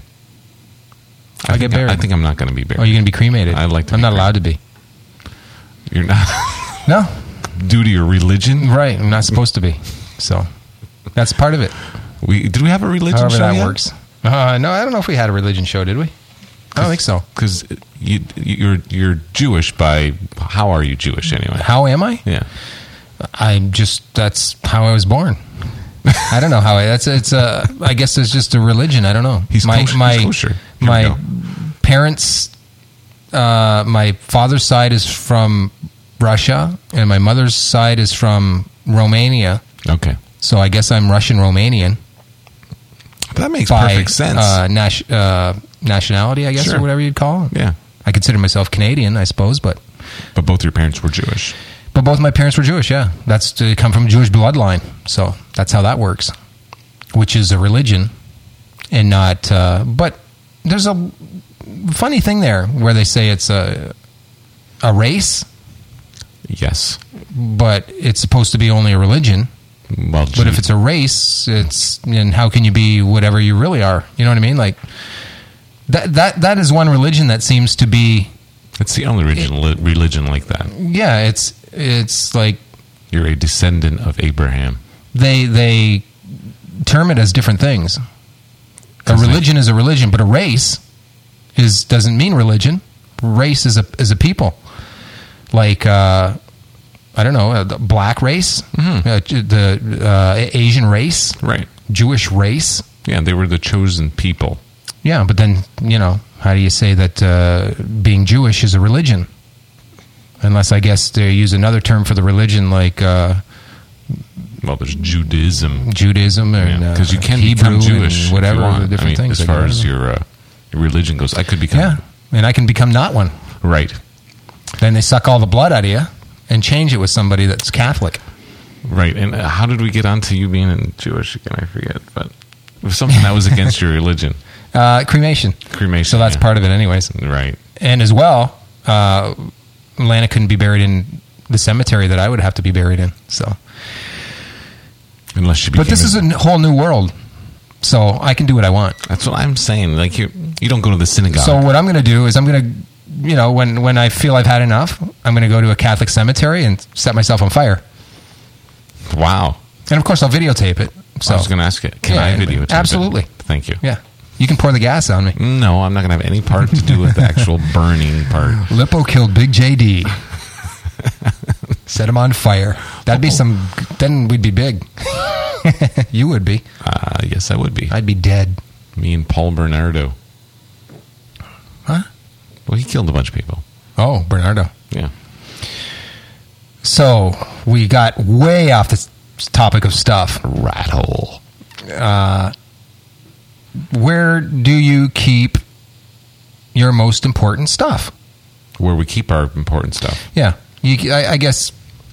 Speaker 2: I
Speaker 3: I'll
Speaker 2: think
Speaker 3: get buried.
Speaker 2: I think I'm not going to be buried.
Speaker 3: Oh, you're going to be cremated?
Speaker 2: I'd like to
Speaker 3: I'm
Speaker 2: be
Speaker 3: not
Speaker 2: cremated.
Speaker 3: allowed to be.
Speaker 2: You're not
Speaker 3: No.
Speaker 2: due to your religion.
Speaker 3: Right. I'm not supposed to be. So that's part of it.
Speaker 2: We did we have a religion
Speaker 3: However
Speaker 2: show
Speaker 3: that
Speaker 2: yet?
Speaker 3: works. Uh, no, I don't know if we had a religion show, did we? I don't think so.
Speaker 2: Because you you're you're Jewish by how are you Jewish anyway?
Speaker 3: How am I?
Speaker 2: Yeah.
Speaker 3: I'm just, that's how I was born. I don't know how I, that's, it's a, I guess it's just a religion. I don't know.
Speaker 2: He's
Speaker 3: my,
Speaker 2: kosher-
Speaker 3: my,
Speaker 2: he's kosher. Here we
Speaker 3: my
Speaker 2: go.
Speaker 3: parents, uh, my father's side is from Russia, and my mother's side is from Romania.
Speaker 2: Okay.
Speaker 3: So I guess I'm Russian-Romanian.
Speaker 2: That makes
Speaker 3: by,
Speaker 2: perfect sense.
Speaker 3: Uh, nas- uh, nationality, I guess,
Speaker 2: Sure.
Speaker 3: or whatever you'd call it.
Speaker 2: Yeah.
Speaker 3: I consider myself Canadian, I suppose, but
Speaker 2: But both your parents were Jewish.
Speaker 3: but both my parents were Jewish. Yeah, that's to come from a Jewish bloodline. So that's how that works, which is a religion, and not. Uh, but there's a funny thing there where they say it's a a race,
Speaker 2: Yes.
Speaker 3: but it's supposed to be only a religion.
Speaker 2: Well,
Speaker 3: But if it's a race, it's and how can you be whatever you really are? You know what I mean? Like that that that is one religion that seems to be.
Speaker 2: it's the only religion, religion like that.
Speaker 3: Yeah, it's it's like
Speaker 2: You're a descendant of Abraham.
Speaker 3: they they term it as different things. A
Speaker 2: Doesn't
Speaker 3: religion is a religion, but a race is doesn't mean religion. Race is a is a people. Like uh, I don't know, uh, the black race,
Speaker 2: Mm-hmm.
Speaker 3: uh, the uh, Asian race,
Speaker 2: Right.
Speaker 3: Jewish race.
Speaker 2: Yeah, they were the chosen people.
Speaker 3: Yeah, but then you know, how do you say that uh, being Jewish is a religion? Unless I guess they use another term for the religion, like uh,
Speaker 2: Well, there's Judaism.
Speaker 3: Judaism and
Speaker 2: Because
Speaker 3: uh,
Speaker 2: you can
Speaker 3: Hebrew
Speaker 2: become Jewish.
Speaker 3: and
Speaker 2: if
Speaker 3: whatever
Speaker 2: you want.
Speaker 3: the different
Speaker 2: I mean,
Speaker 3: things.
Speaker 2: as
Speaker 3: I
Speaker 2: far
Speaker 3: guess.
Speaker 2: as your, uh, your religion goes, I could become.
Speaker 3: Yeah, and I can become not one.
Speaker 2: Right.
Speaker 3: Then they suck all the blood out of you and change it with somebody that's Catholic.
Speaker 2: Right. And uh, how did we get onto you being Jewish again? I forget. But it was something that was against your religion.
Speaker 3: Uh, cremation.
Speaker 2: Cremation.
Speaker 3: So that's
Speaker 2: yeah.
Speaker 3: part of it, anyways.
Speaker 2: Right.
Speaker 3: And as well, uh, Lana couldn't be buried in the cemetery that I would have to be buried in. So,
Speaker 2: Unless she became
Speaker 3: but this
Speaker 2: a-
Speaker 3: is a n- whole new world, so I can do what I want.
Speaker 2: That's what I'm saying. Like, you you don't go to the synagogue.
Speaker 3: So what I'm going to do is I'm going to, you know, when when I feel I've had enough, I'm going to go to a Catholic cemetery and set myself on fire.
Speaker 2: Wow.
Speaker 3: And of course, I'll videotape it. So
Speaker 2: I was going to ask you, can
Speaker 3: Yeah,
Speaker 2: I video it?
Speaker 3: absolutely.
Speaker 2: Thank you.
Speaker 3: yeah, you can pour the gas on me.
Speaker 2: No, I'm not going to have any part to do with the actual burning part.
Speaker 3: Lippo killed Big J D. Set him on fire. That'd be some. Then we'd be big. You would be.
Speaker 2: Uh, yes, I would be.
Speaker 3: I'd be dead.
Speaker 2: Me and Paul Bernardo.
Speaker 3: Huh?
Speaker 2: Well, he killed a bunch of people.
Speaker 3: Oh, Bernardo.
Speaker 2: Yeah.
Speaker 3: So we got way off the s- topic of stuff.
Speaker 2: Rat hole.
Speaker 3: Where do you keep your most important stuff?
Speaker 2: Where we keep our important stuff.
Speaker 3: Yeah, you, I, I guess.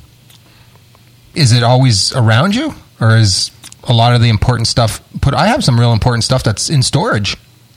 Speaker 3: Is it always around you, or is a lot of the important stuff put? I have some real important stuff that's in storage,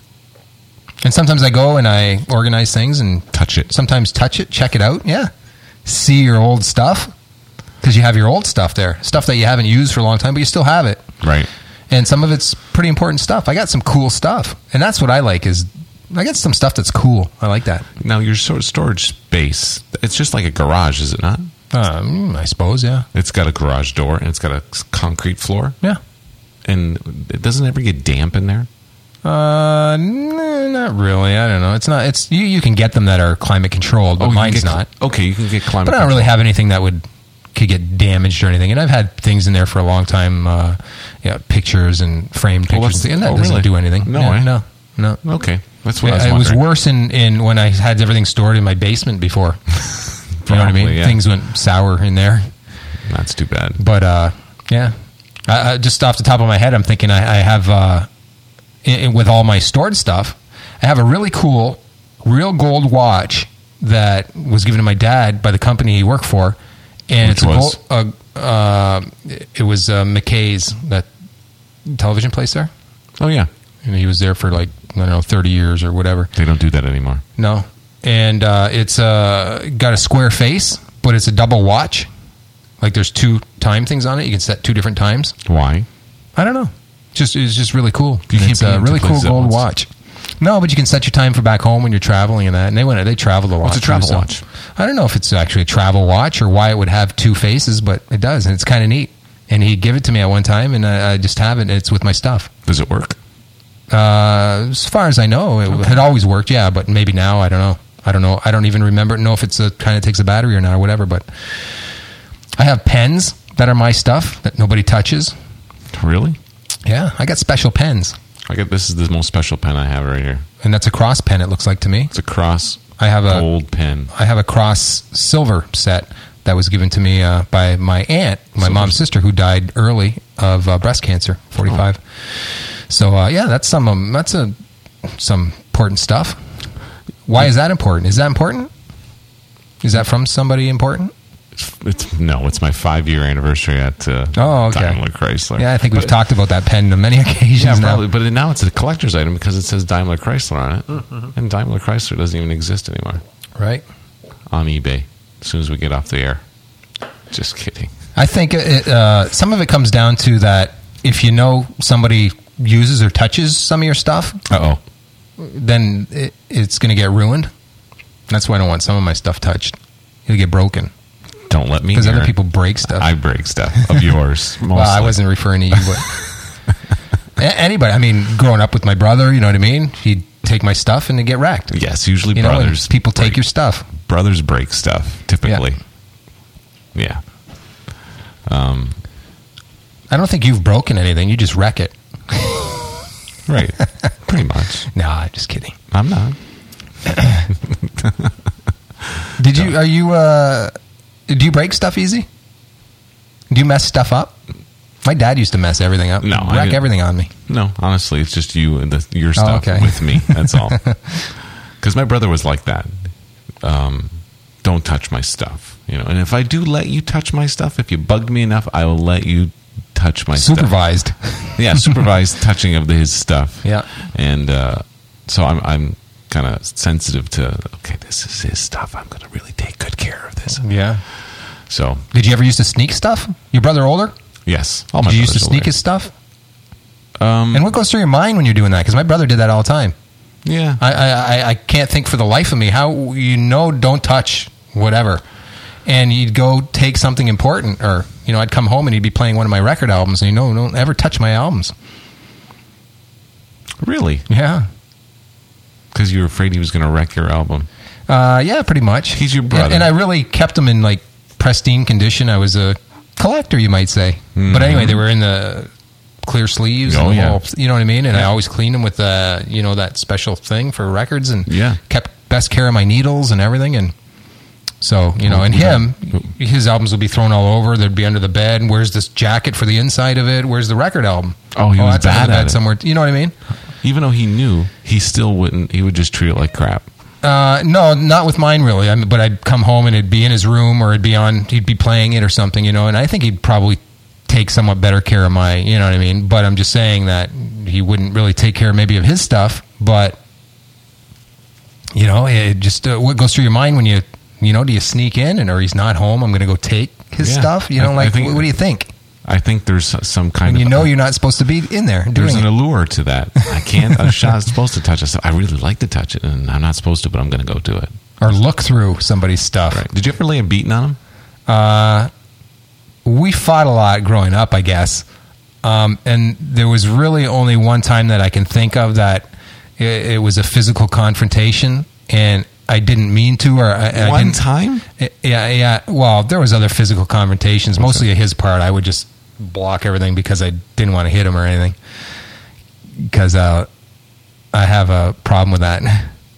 Speaker 3: and sometimes I go and I organize things and
Speaker 2: Touch it.
Speaker 3: sometimes touch it, check it out. Yeah, see your old stuff because you have your old stuff there, stuff that you haven't used for a long time, but you still have it.
Speaker 2: Right.
Speaker 3: And some of it's pretty important stuff. I got some cool stuff, and that's what I like. Is I got some stuff that's cool. I like that.
Speaker 2: Now, your sort of storage space, it's just like a garage, is it not?
Speaker 3: Um, I suppose, yeah,
Speaker 2: It's got a garage door and it's got a s- concrete floor.
Speaker 3: yeah.
Speaker 2: And it doesn't ever get damp in there.
Speaker 3: Uh, n- not really. I don't know. It's not. It's you. You can get them that are climate controlled, but
Speaker 2: you can
Speaker 3: mine's
Speaker 2: get cl-
Speaker 3: not.
Speaker 2: Okay, you can get climate.
Speaker 3: But I don't really
Speaker 2: control.
Speaker 3: have anything that would could get damaged or anything. And I've had things in there for a long time. Uh, yeah, pictures and framed
Speaker 2: Oh,
Speaker 3: pictures,
Speaker 2: that's-
Speaker 3: and that
Speaker 2: oh,
Speaker 3: doesn't
Speaker 2: really?
Speaker 3: do anything.
Speaker 2: No,
Speaker 3: Yeah,
Speaker 2: eh?
Speaker 3: no, no.
Speaker 2: Okay, that's what I was
Speaker 3: it was
Speaker 2: wondering.
Speaker 3: worse in, in when I had everything stored in my basement before. You know what I mean?
Speaker 2: Probably, yeah.
Speaker 3: Things went sour in there.
Speaker 2: That's too bad.
Speaker 3: But uh, yeah, I, I, just off the top of my head, I'm thinking I, I have uh, in, in- with all my stored stuff, I have a really cool, real gold watch that was given to my dad by the company he worked for, and
Speaker 2: Which
Speaker 3: it's a
Speaker 2: was?
Speaker 3: gold. Uh, uh, it was uh, McKay's, that television place there,
Speaker 2: Oh yeah,
Speaker 3: and he was there for like I don't know thirty years or whatever.
Speaker 2: they don't do that anymore.
Speaker 3: No, and uh, it's uh, got a square face, but it's a double watch. Like there's two time things on it. You can set two different times.
Speaker 2: Why?
Speaker 3: I don't know. Just it's just really cool.
Speaker 2: You
Speaker 3: And
Speaker 2: can't
Speaker 3: it's
Speaker 2: be
Speaker 3: a
Speaker 2: into
Speaker 3: really cool
Speaker 2: places at
Speaker 3: gold
Speaker 2: once.
Speaker 3: watch. No, but you can set your time for back home when you're traveling and that. And they went they traveled a lot.
Speaker 2: What's a
Speaker 3: too,
Speaker 2: travel
Speaker 3: so-
Speaker 2: watch?
Speaker 3: I don't know if it's actually a travel watch or why it would have two faces, but it does, and it's kind of neat. And he gave it to me at one time, and I, I just have it. And it's with my stuff.
Speaker 2: Does it work?
Speaker 3: Uh, as far as I know, it had always worked. Yeah, but maybe now I don't know. I don't know. I don't even remember. Know if it's a kind of takes a battery or not or whatever. But I have pens that are my stuff that nobody touches.
Speaker 2: Really?
Speaker 3: Yeah, I got special pens.
Speaker 2: I get this is the most special pen I have right here.
Speaker 3: And that's a cross pen, it looks like to me.
Speaker 2: It's a cross
Speaker 3: I have a
Speaker 2: gold pen.
Speaker 3: I have a cross silver set that was given to me uh, by my aunt, my
Speaker 2: Silver.
Speaker 3: mom's sister, who died early of uh, breast cancer, forty-five. Oh. So uh, yeah, that's some um, that's a some important stuff. Why is that important? Is that important? Is that from somebody important?
Speaker 2: It's, it's no, it's my five year anniversary at uh,
Speaker 3: oh, okay.
Speaker 2: Daimler Chrysler.
Speaker 3: Yeah, I think we've
Speaker 2: but,
Speaker 3: talked about that pen on many occasions
Speaker 2: yeah,
Speaker 3: now.
Speaker 2: probably, but now it's a collector's item because it says Daimler Chrysler on it, mm-hmm. and Daimler Chrysler doesn't even exist anymore.
Speaker 3: Right.
Speaker 2: On eBay, as soon as we get off the air. Just kidding.
Speaker 3: I think it, uh, some of it comes down to that if you know somebody uses or touches some of your stuff,
Speaker 2: uh oh,
Speaker 3: then it, it's going to get ruined. That's why I don't want some of my stuff touched. It'll get broken.
Speaker 2: Don't let me.
Speaker 3: Because other people break stuff.
Speaker 2: I break stuff of yours.
Speaker 3: Well, I wasn't referring to you, but A- anybody. I mean, growing up with my brother, you know what I mean? He'd take my stuff and it'd get wrecked.
Speaker 2: Yes, usually
Speaker 3: you
Speaker 2: brothers.
Speaker 3: Know, people
Speaker 2: break,
Speaker 3: take your stuff.
Speaker 2: Brothers break stuff, typically. Yeah. yeah. Um,
Speaker 3: I don't think you've broken anything. You just wreck it.
Speaker 2: Right. Pretty much.
Speaker 3: No, I'm just kidding.
Speaker 2: I'm not.
Speaker 3: Did you, are you, uh, do you break stuff easy? Do you mess stuff up? My dad used to mess everything up.
Speaker 2: No,
Speaker 3: wreck everything on me.
Speaker 2: No, honestly, it's just you and the, your stuff
Speaker 3: oh, okay.
Speaker 2: with me. That's all. Because my brother was like that. Um, don't touch my stuff, you know. And if I do let you touch my stuff, if you bugged me enough, I will let you touch my
Speaker 3: supervised.
Speaker 2: stuff. Supervised. Yeah, supervised touching of his stuff.
Speaker 3: Yeah.
Speaker 2: And uh, so I'm, I'm kind of sensitive to. Okay, this is his stuff. I'm going to really take good care of this.
Speaker 3: Yeah.
Speaker 2: So,
Speaker 3: did you ever used to sneak stuff? Your brother older?
Speaker 2: Yes. All my
Speaker 3: did you used to sneak
Speaker 2: older.
Speaker 3: his stuff?
Speaker 2: Um,
Speaker 3: and what goes through your mind when you're doing that? Because my brother did that all the time.
Speaker 2: Yeah.
Speaker 3: I, I, I can't think for the life of me how, you know, don't touch whatever. And you'd go take something important, or, you know, I'd come home and he'd be playing one of my record albums, and you know, don't ever touch my albums.
Speaker 2: Really?
Speaker 3: Yeah.
Speaker 2: Because you were afraid he was going to wreck your album.
Speaker 3: Uh, yeah, pretty much.
Speaker 2: He's your brother.
Speaker 3: And, and I really kept them in, like, pristine condition. I was a collector, you might say. Mm-hmm. But anyway, they were in the clear sleeves.
Speaker 2: Oh,
Speaker 3: and
Speaker 2: yeah.
Speaker 3: whole, you know what I mean? And
Speaker 2: yeah.
Speaker 3: I always cleaned them with, uh, you know, that special thing for records, and
Speaker 2: yeah.
Speaker 3: kept best care of my needles and everything. And so, you know, and him, his albums would be thrown all over. They'd be under the bed. Where's this jacket for the inside of it? Where's the record album?
Speaker 2: Oh, he
Speaker 3: oh,
Speaker 2: was
Speaker 3: that's
Speaker 2: bad
Speaker 3: under the
Speaker 2: at
Speaker 3: bed
Speaker 2: it.
Speaker 3: somewhere. You know what I mean?
Speaker 2: Even though he knew, he still wouldn't. He would just treat it like crap.
Speaker 3: Uh, no, not with mine really. I mean, but I'd come home and it'd be in his room, or it'd be on. He'd be playing it or something, you know. And I think he'd probably take somewhat better care of my, you know what I mean. But I'm just saying that he wouldn't really take care maybe of his stuff. But you know, it just uh, what goes through your mind when you, you know, do you sneak in and or he's not home? I'm going to go take his
Speaker 2: Yeah.
Speaker 3: stuff. You know,
Speaker 2: I-
Speaker 3: like
Speaker 2: I think-
Speaker 3: what, what do you think?
Speaker 2: I think there's some kind
Speaker 3: And
Speaker 2: of.
Speaker 3: you know, you're not supposed to be in there doing
Speaker 2: There's an
Speaker 3: it.
Speaker 2: allure to that. I can't. I'm not supposed to touch it. I really like to touch it, and I'm not supposed to, but I'm going to go do it.
Speaker 3: Or look through somebody's stuff.
Speaker 2: Right. Did you ever lay a beating on him?
Speaker 3: Uh, we fought a lot growing up, I guess. Um, and there was really only one time that I can think of that it, it was a physical confrontation, and I didn't mean to. Or I, I
Speaker 2: One
Speaker 3: didn't,
Speaker 2: time?
Speaker 3: Yeah, yeah. Well, there was other physical confrontations, mostly of his part. I would just block everything because I didn't want to hit him or anything. Because uh, I have a problem with that.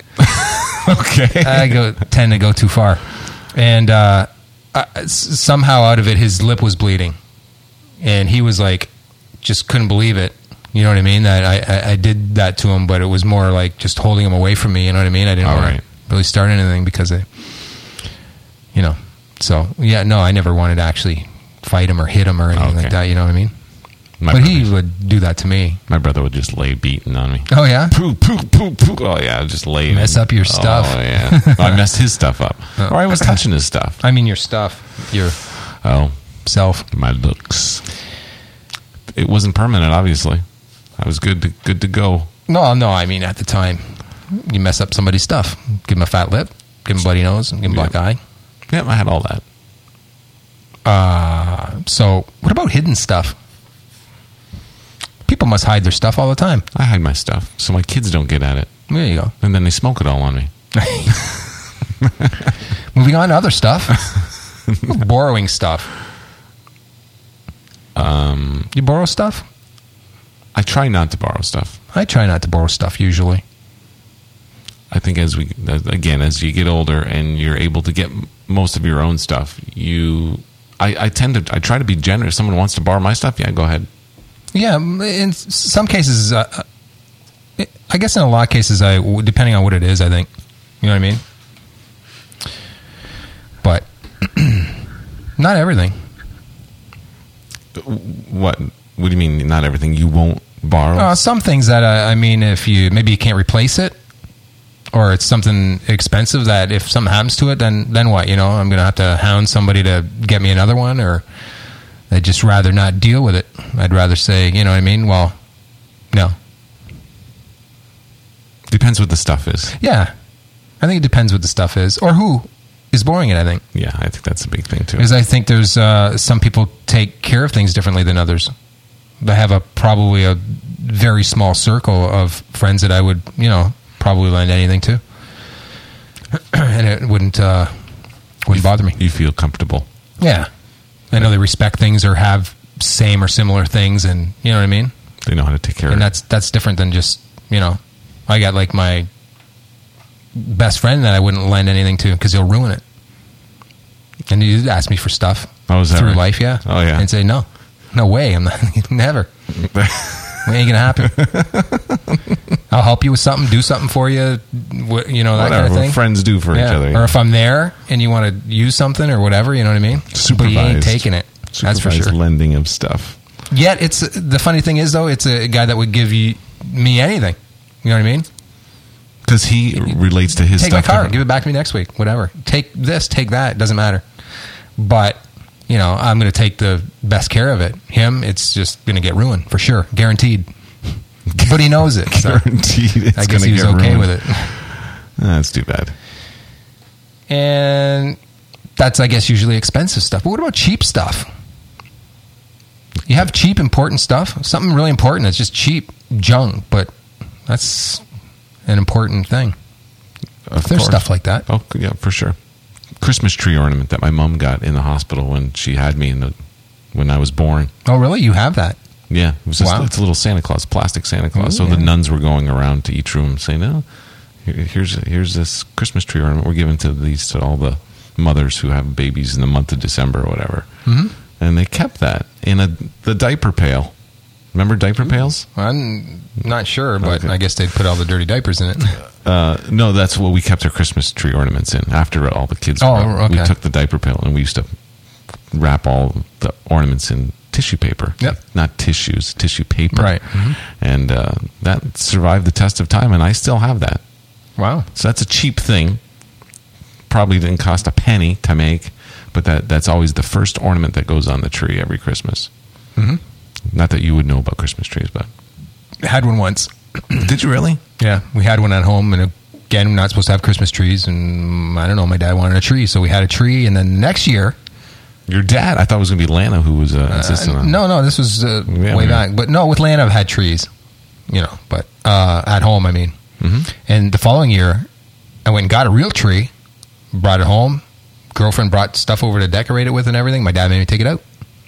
Speaker 2: Okay.
Speaker 3: I go tend to go too far, and uh, I, s- somehow out of it, his lip was bleeding, and he was like, just couldn't believe it. You know what I mean? That I, I, I did that to him, but it was more like just holding him away from me. You know what I mean? I didn't
Speaker 2: All
Speaker 3: want
Speaker 2: right.
Speaker 3: to really start anything because I, you know. So yeah, no, I never wanted to actually fight him or hit him or anything
Speaker 2: Okay.
Speaker 3: like that. You know what I mean?
Speaker 2: My
Speaker 3: but
Speaker 2: brother,
Speaker 3: he would do that to me.
Speaker 2: my brother would just lay beating on me.
Speaker 3: Oh yeah.
Speaker 2: Poo, poo, poo, poo. Oh, yeah, just lay
Speaker 3: Mess
Speaker 2: him.
Speaker 3: up your stuff.
Speaker 2: Oh, yeah. I messed his stuff up. Or I was touching his stuff.
Speaker 3: I mean your stuff, your
Speaker 2: Oh,
Speaker 3: self.
Speaker 2: my looks. It wasn't permanent, obviously. I was good to, good to go.
Speaker 3: No, no. I mean, at the time, you mess up somebody's stuff. Give him a fat lip. Give him a bloody nose. Give him a black
Speaker 2: Yeah.
Speaker 3: eye.
Speaker 2: Yeah, I had all that.
Speaker 3: Uh, so, what about hidden stuff? People must hide their stuff all the time.
Speaker 2: I hide my stuff so my kids don't get at it.
Speaker 3: There you go.
Speaker 2: And then they smoke it all on me.
Speaker 3: Moving on to other stuff. Borrowing stuff.
Speaker 2: Um,
Speaker 3: You borrow stuff?
Speaker 2: I try not to borrow stuff.
Speaker 3: I try not to borrow stuff usually.
Speaker 2: I think as we, again, as you get older and you're able to get most of your own stuff, you, I, I tend to, I try to be generous. If someone wants to borrow my stuff, yeah, go ahead.
Speaker 3: Yeah, in some cases, uh, I guess in a lot of cases, I depending on what it is, I think, you know what I mean. But not everything.
Speaker 2: What? What do you mean? Not everything? You won't borrow?
Speaker 3: Uh, some things that I, I mean, if you maybe you can't replace it, or it's something expensive that if something happens to it, then then what? You know, I'm going to have to hound somebody to get me another one, or I'd just rather not deal with it. I'd rather say, you know what I mean? Well, no.
Speaker 2: Depends what the stuff is.
Speaker 3: Yeah, I think it depends what the stuff is, or who is borrowing it. I think.
Speaker 2: Yeah, I think that's a big thing too.
Speaker 3: Because I think there's uh, some people take care of things differently than others. They have a probably a very small circle of friends that I would, you know, probably lend anything to, and it wouldn't uh, wouldn't bother me.
Speaker 2: You feel comfortable.
Speaker 3: Yeah, I know they respect things or have same or similar things, and you know what I mean.
Speaker 2: They know how to take care
Speaker 3: and
Speaker 2: of it.
Speaker 3: And that's that's different than just, you know, I got like my best friend that I wouldn't lend anything to because he'll ruin it. And he'd ask me for stuff
Speaker 2: oh, is that
Speaker 3: through
Speaker 2: right?
Speaker 3: life, yeah.
Speaker 2: Oh, yeah.
Speaker 3: And say, no, no way. I'm not, never. It ain't going to happen. I'll help you with something, do something for you, wh- you know, that
Speaker 2: Whatever
Speaker 3: kind of thing.
Speaker 2: what friends do for
Speaker 3: Yeah.
Speaker 2: each other.
Speaker 3: Or if I'm there and you want to use something or whatever, you know what I mean?
Speaker 2: Supervised.
Speaker 3: But you ain't taking it. That's for
Speaker 2: Supervised
Speaker 3: sure.
Speaker 2: lending of stuff.
Speaker 3: Yet, it's the funny thing is, though, it's a guy that would give you me anything. You know what I mean?
Speaker 2: Because he relates to his
Speaker 3: Take
Speaker 2: stuff.
Speaker 3: my car,
Speaker 2: different.
Speaker 3: give it back to me next week, whatever. Take this, take that, it doesn't matter. But, you know, I'm going to take the best care of it. Him, it's just going to get ruined, for sure, guaranteed. But he knows it. So
Speaker 2: Guaranteed it's
Speaker 3: I guess
Speaker 2: gonna
Speaker 3: he was
Speaker 2: get
Speaker 3: okay
Speaker 2: ruined.
Speaker 3: with it.
Speaker 2: That's too bad.
Speaker 3: And that's, I guess, usually expensive stuff. But what about cheap stuff? You have cheap, important stuff. Something really important that's just cheap junk, but that's an important thing.
Speaker 2: Of
Speaker 3: There's
Speaker 2: course.
Speaker 3: stuff like that.
Speaker 2: Oh, yeah, for sure. Christmas tree ornament that my mom got in the hospital when she had me in the, when I was born.
Speaker 3: Oh, really? You have that?
Speaker 2: Yeah, it was just,
Speaker 3: Wow.
Speaker 2: it's a little Santa Claus, plastic Santa Claus.
Speaker 3: Ooh,
Speaker 2: so the
Speaker 3: yeah.
Speaker 2: nuns were going around to each room saying, "Oh, here, here's here's this Christmas tree ornament we're giving to these to all the mothers who have babies in the month of December or whatever."
Speaker 3: Mm-hmm.
Speaker 2: And they kept that in a the diaper pail. Remember diaper pails?
Speaker 3: I'm not sure, but
Speaker 2: Okay.
Speaker 3: I guess they'd put all the dirty diapers in it.
Speaker 2: Uh, no, that's what we kept our Christmas tree ornaments in. After all the kids,
Speaker 3: Oh,
Speaker 2: were out,
Speaker 3: okay.
Speaker 2: we took the diaper pail and we used to wrap all the ornaments in tissue paper.
Speaker 3: Yep.
Speaker 2: Not tissues, tissue paper.
Speaker 3: Right. Mhm.
Speaker 2: And uh, that survived the test of time, and I still have that.
Speaker 3: Wow.
Speaker 2: So that's a cheap thing. Probably didn't cost a penny to make, but that that's always the first ornament that goes on the tree every Christmas.
Speaker 3: Mm-hmm.
Speaker 2: Not that you would know about Christmas trees, but
Speaker 3: Had one once.
Speaker 2: did you really?
Speaker 3: Yeah, we had one at home, and again, we're not supposed to have Christmas trees, and I don't know, my dad wanted a tree, so we had a tree, and then next year...
Speaker 2: Your dad? I thought it was going to be Lana who was uh, insisting
Speaker 3: Uh,
Speaker 2: on.
Speaker 3: no, no, this was uh,
Speaker 2: Yeah,
Speaker 3: way
Speaker 2: yeah.
Speaker 3: back. But no, with Lana, I've had trees, you know, but uh, at home, I mean.
Speaker 2: Mhm.
Speaker 3: And the following year, I went and got a real tree, brought it home. Girlfriend brought stuff over to decorate it with and everything. My dad made me take it out.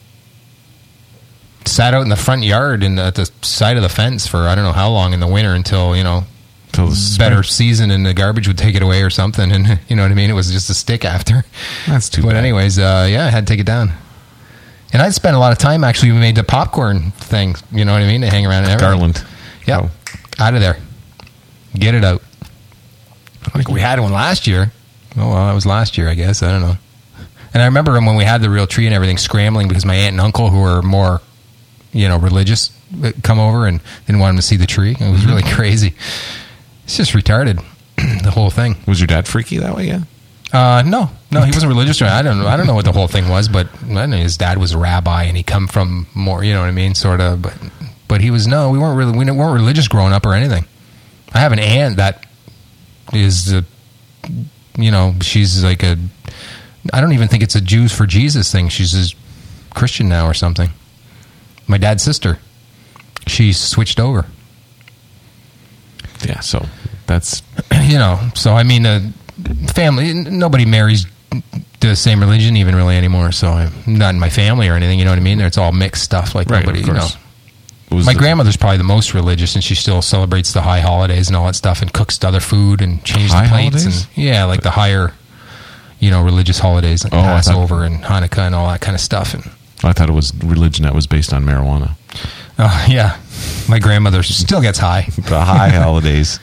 Speaker 3: Sat out in the front yard and at the side of the fence for I don't know how long in the winter until, you know,
Speaker 2: Till the spring.
Speaker 3: better season and the garbage would take it away or something. And you know what I mean? It was just a stick after.
Speaker 2: That's too
Speaker 3: But
Speaker 2: bad.
Speaker 3: anyways, uh, yeah, I had to take it down. And I'd spent a lot of time actually. We made the popcorn thing. You know what I mean? To hang around and everything.
Speaker 2: Garland.
Speaker 3: Yep.
Speaker 2: Oh.
Speaker 3: Out of there. Get it out. Like we had one last year. Oh, well, that was last year, I guess. I don't know. And I remember when we had the real tree and everything scrambling because my aunt and uncle, who were more, you know, religious, come over and didn't want them to see the tree. It was really crazy. It's just retarded, the whole thing.
Speaker 2: Was your dad freaky that way? Yeah.
Speaker 3: Uh, no, no, he wasn't religious. I don't know. I don't know what the whole thing was, but I know his dad was a rabbi, and he come from more, you know what I mean, sort of. But, but he was no, we weren't really, we weren't religious growing up or anything. I have an aunt that is, uh, you know, she's like a, I don't even think it's a Jews for Jesus thing. She's a Christian now or something. My dad's sister, she switched over.
Speaker 2: Yeah. So that's
Speaker 3: You know, so I mean, uh, family, nobody marries the same religion even really anymore. So I'm not in my family or anything. You know what I mean? It's all mixed stuff. Like
Speaker 2: Right,
Speaker 3: nobody,
Speaker 2: of
Speaker 3: you know.
Speaker 2: course. was
Speaker 3: My
Speaker 2: the-
Speaker 3: grandmother's probably the most religious, and she still celebrates the high holidays and all that stuff, and cooks other food and changes
Speaker 2: High
Speaker 3: the plates.
Speaker 2: holidays?
Speaker 3: And yeah, like the higher, you know, religious holidays like
Speaker 2: Oh, I thought-
Speaker 3: Passover and Hanukkah and all that kind of stuff. And
Speaker 2: I thought it was religion that was based on marijuana.
Speaker 3: oh yeah, my grandmother still gets high.
Speaker 2: The high holidays.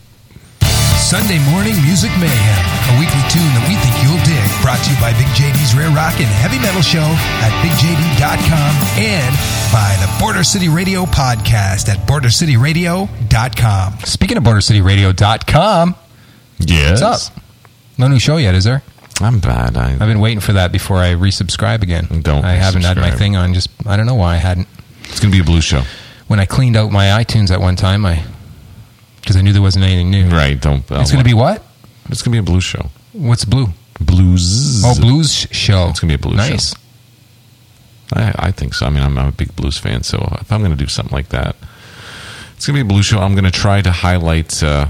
Speaker 4: Sunday Morning Music Mayhem, a weekly tune that we think you'll dig. Brought to you by Big J D's Rare Rock and Heavy Metal Show at big j d dot com and by the Border City Radio Podcast at border city radio dot com.
Speaker 3: Speaking of border city radio dot com,
Speaker 2: Yes.
Speaker 3: what's up? No new show yet, is there?
Speaker 2: I'm bad. I,
Speaker 3: I've been waiting for that before I resubscribe again.
Speaker 2: Don't
Speaker 3: I haven't had my
Speaker 2: resubscribe.
Speaker 3: thing on. Just I don't know why I hadn't.
Speaker 2: it's going to be a blues show.
Speaker 3: When I cleaned out my iTunes at one time, I because I knew there wasn't anything new.
Speaker 2: Right. Don't.
Speaker 3: It's going to be what?
Speaker 2: It's going to be a blues show.
Speaker 3: What's blue?
Speaker 2: Blues.
Speaker 3: Oh, blues sh- show.
Speaker 2: It's gonna be a blues
Speaker 3: nice.
Speaker 2: show. I, I think so. I mean, I'm, I'm a big blues fan, so if I'm going to do something like that, it's going to be a blues show. I'm going to try to highlight uh,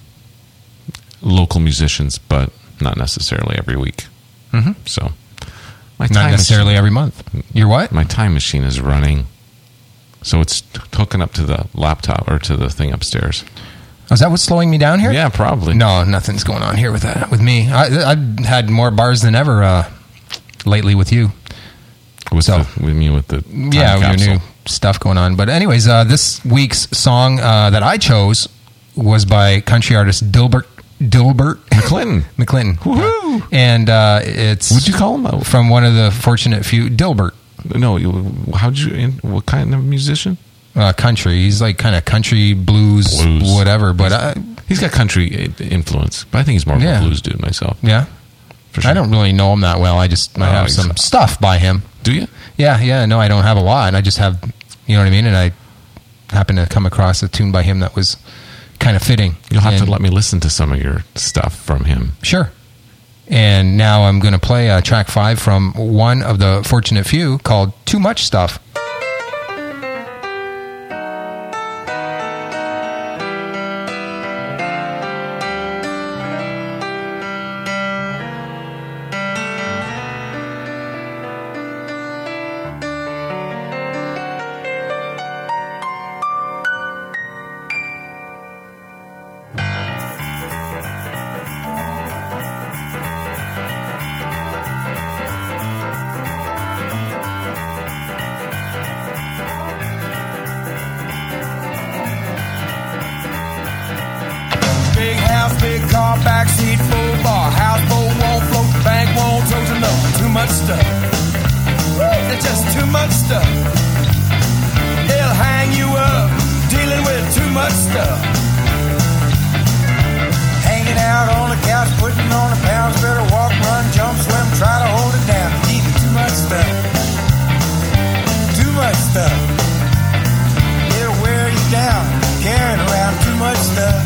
Speaker 2: local musicians, but not necessarily every week.
Speaker 3: Mhm.
Speaker 2: So, my
Speaker 3: Not
Speaker 2: time
Speaker 3: necessarily
Speaker 2: machine,
Speaker 3: every month. You're what?
Speaker 2: my time machine is running, so it's hooking up to the laptop or to the thing upstairs.
Speaker 3: Oh, is that what's slowing me down here?
Speaker 2: Yeah, probably.
Speaker 3: No, nothing's going on here with that with me. I, I've had more bars than ever uh, lately with you.
Speaker 2: with
Speaker 3: So-
Speaker 2: the, with me with the time
Speaker 3: Yeah, with
Speaker 2: capsule.
Speaker 3: your new stuff going on. But anyways, uh, this week's song uh, that I chose was by country artist Dilbert Dilbert
Speaker 2: McClinton.
Speaker 3: McClinton.
Speaker 2: Woohoo!
Speaker 3: And uh, it's
Speaker 2: What'd you call him?
Speaker 3: from one of the fortunate few. Dilbert,
Speaker 2: No, you- how'd you? in- What kind of musician?
Speaker 3: uh, country. He's like kind of country blues,
Speaker 2: Blues.
Speaker 3: whatever. But uh,
Speaker 2: He's got country i- influence, but I think he's more of
Speaker 3: Yeah.
Speaker 2: a blues dude myself.
Speaker 3: yeah,
Speaker 2: For sure.
Speaker 3: I don't really know him that well. I just I
Speaker 2: Oh,
Speaker 3: have
Speaker 2: he's-
Speaker 3: some stuff by him.
Speaker 2: Do you?
Speaker 3: Yeah, yeah. No, I don't have a lot. I just have, you know what I mean. And I happened to come across a tune by him that was kind of fitting.
Speaker 2: You'll have
Speaker 3: And-
Speaker 2: to let me listen to some of your stuff from him.
Speaker 3: Sure. And now I'm going to play uh, track five from one of the fortunate few called "Too Much Stuff."
Speaker 8: Big house, big car, backseat full bar. Houseboat won't float, the bank won't tote a note. Too much stuff. Woo, it's just too much stuff. It'll hang you up, dealing with too much stuff. Hanging out on the couch, putting on the pounds. Better walk, run, jump, swim, try to hold it down. Keep it too much stuff. Too much stuff. It'll wear you down, carrying around too much stuff.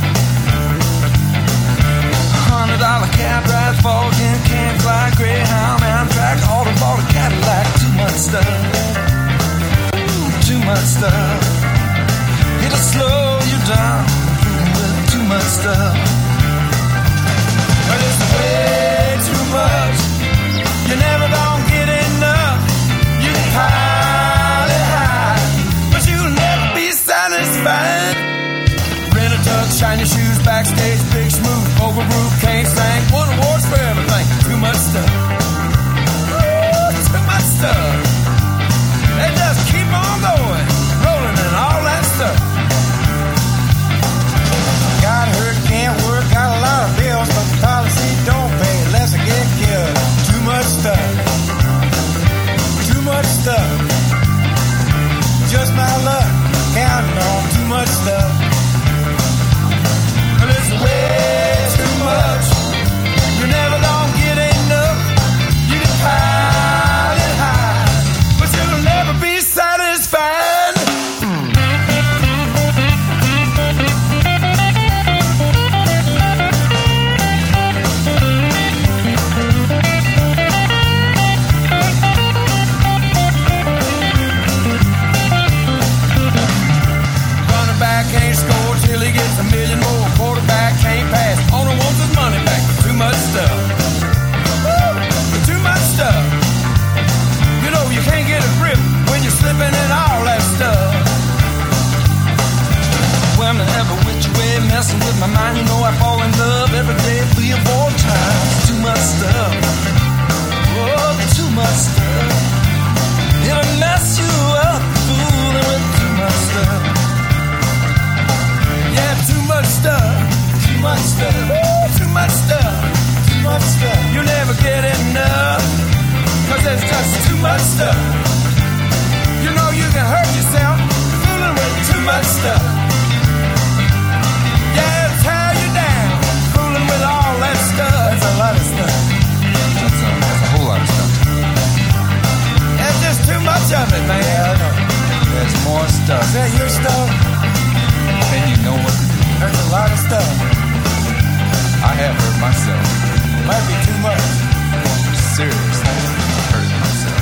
Speaker 8: Hundred dollar cab rides, Vulcan, can't fly, Greyhound, Amtrak, all bought a Cadillac. Too much stuff, too much stuff. It'll slow you down with too much stuff. But it's way too much. You never gonna get enough. You can pile it high, but you'll never be satisfied. Rent a tux, shiny shoes, backstage, big smooth, over roof, can't sing, won awards for everything. Too much stuff. Ooh, too much stuff. They just keep on going, rolling and all that stuff. Got hurt, can't work, got a lot of bills, but the policy don't pay unless I get killed. Too much stuff. Too much stuff. Just my luck, counting on too much stuff. But it's way too much. You're never gonna get enough. You can pile it high, way messing with my mind. You know I fall in love every day, three or four times. Too much stuff. Oh, too much stuff. It'll mess you up, fooling with too much stuff. Yeah, too much stuff. Too much stuff. Oh, too much stuff. Too much stuff. You'll never get enough, 'cause there's just too much stuff. You know you can hurt yourself fooling with too much stuff. Yeah, it'll tear you down fooling with all that stuff. That's a lot of stuff. That's a, that's a whole lot of stuff. There's just too much of it, man. Yeah, I know. There's more stuff. Is that your stuff? Then you know what to do. There's a lot of stuff. I have hurt myself. Might be too much. Seriously, hurt myself.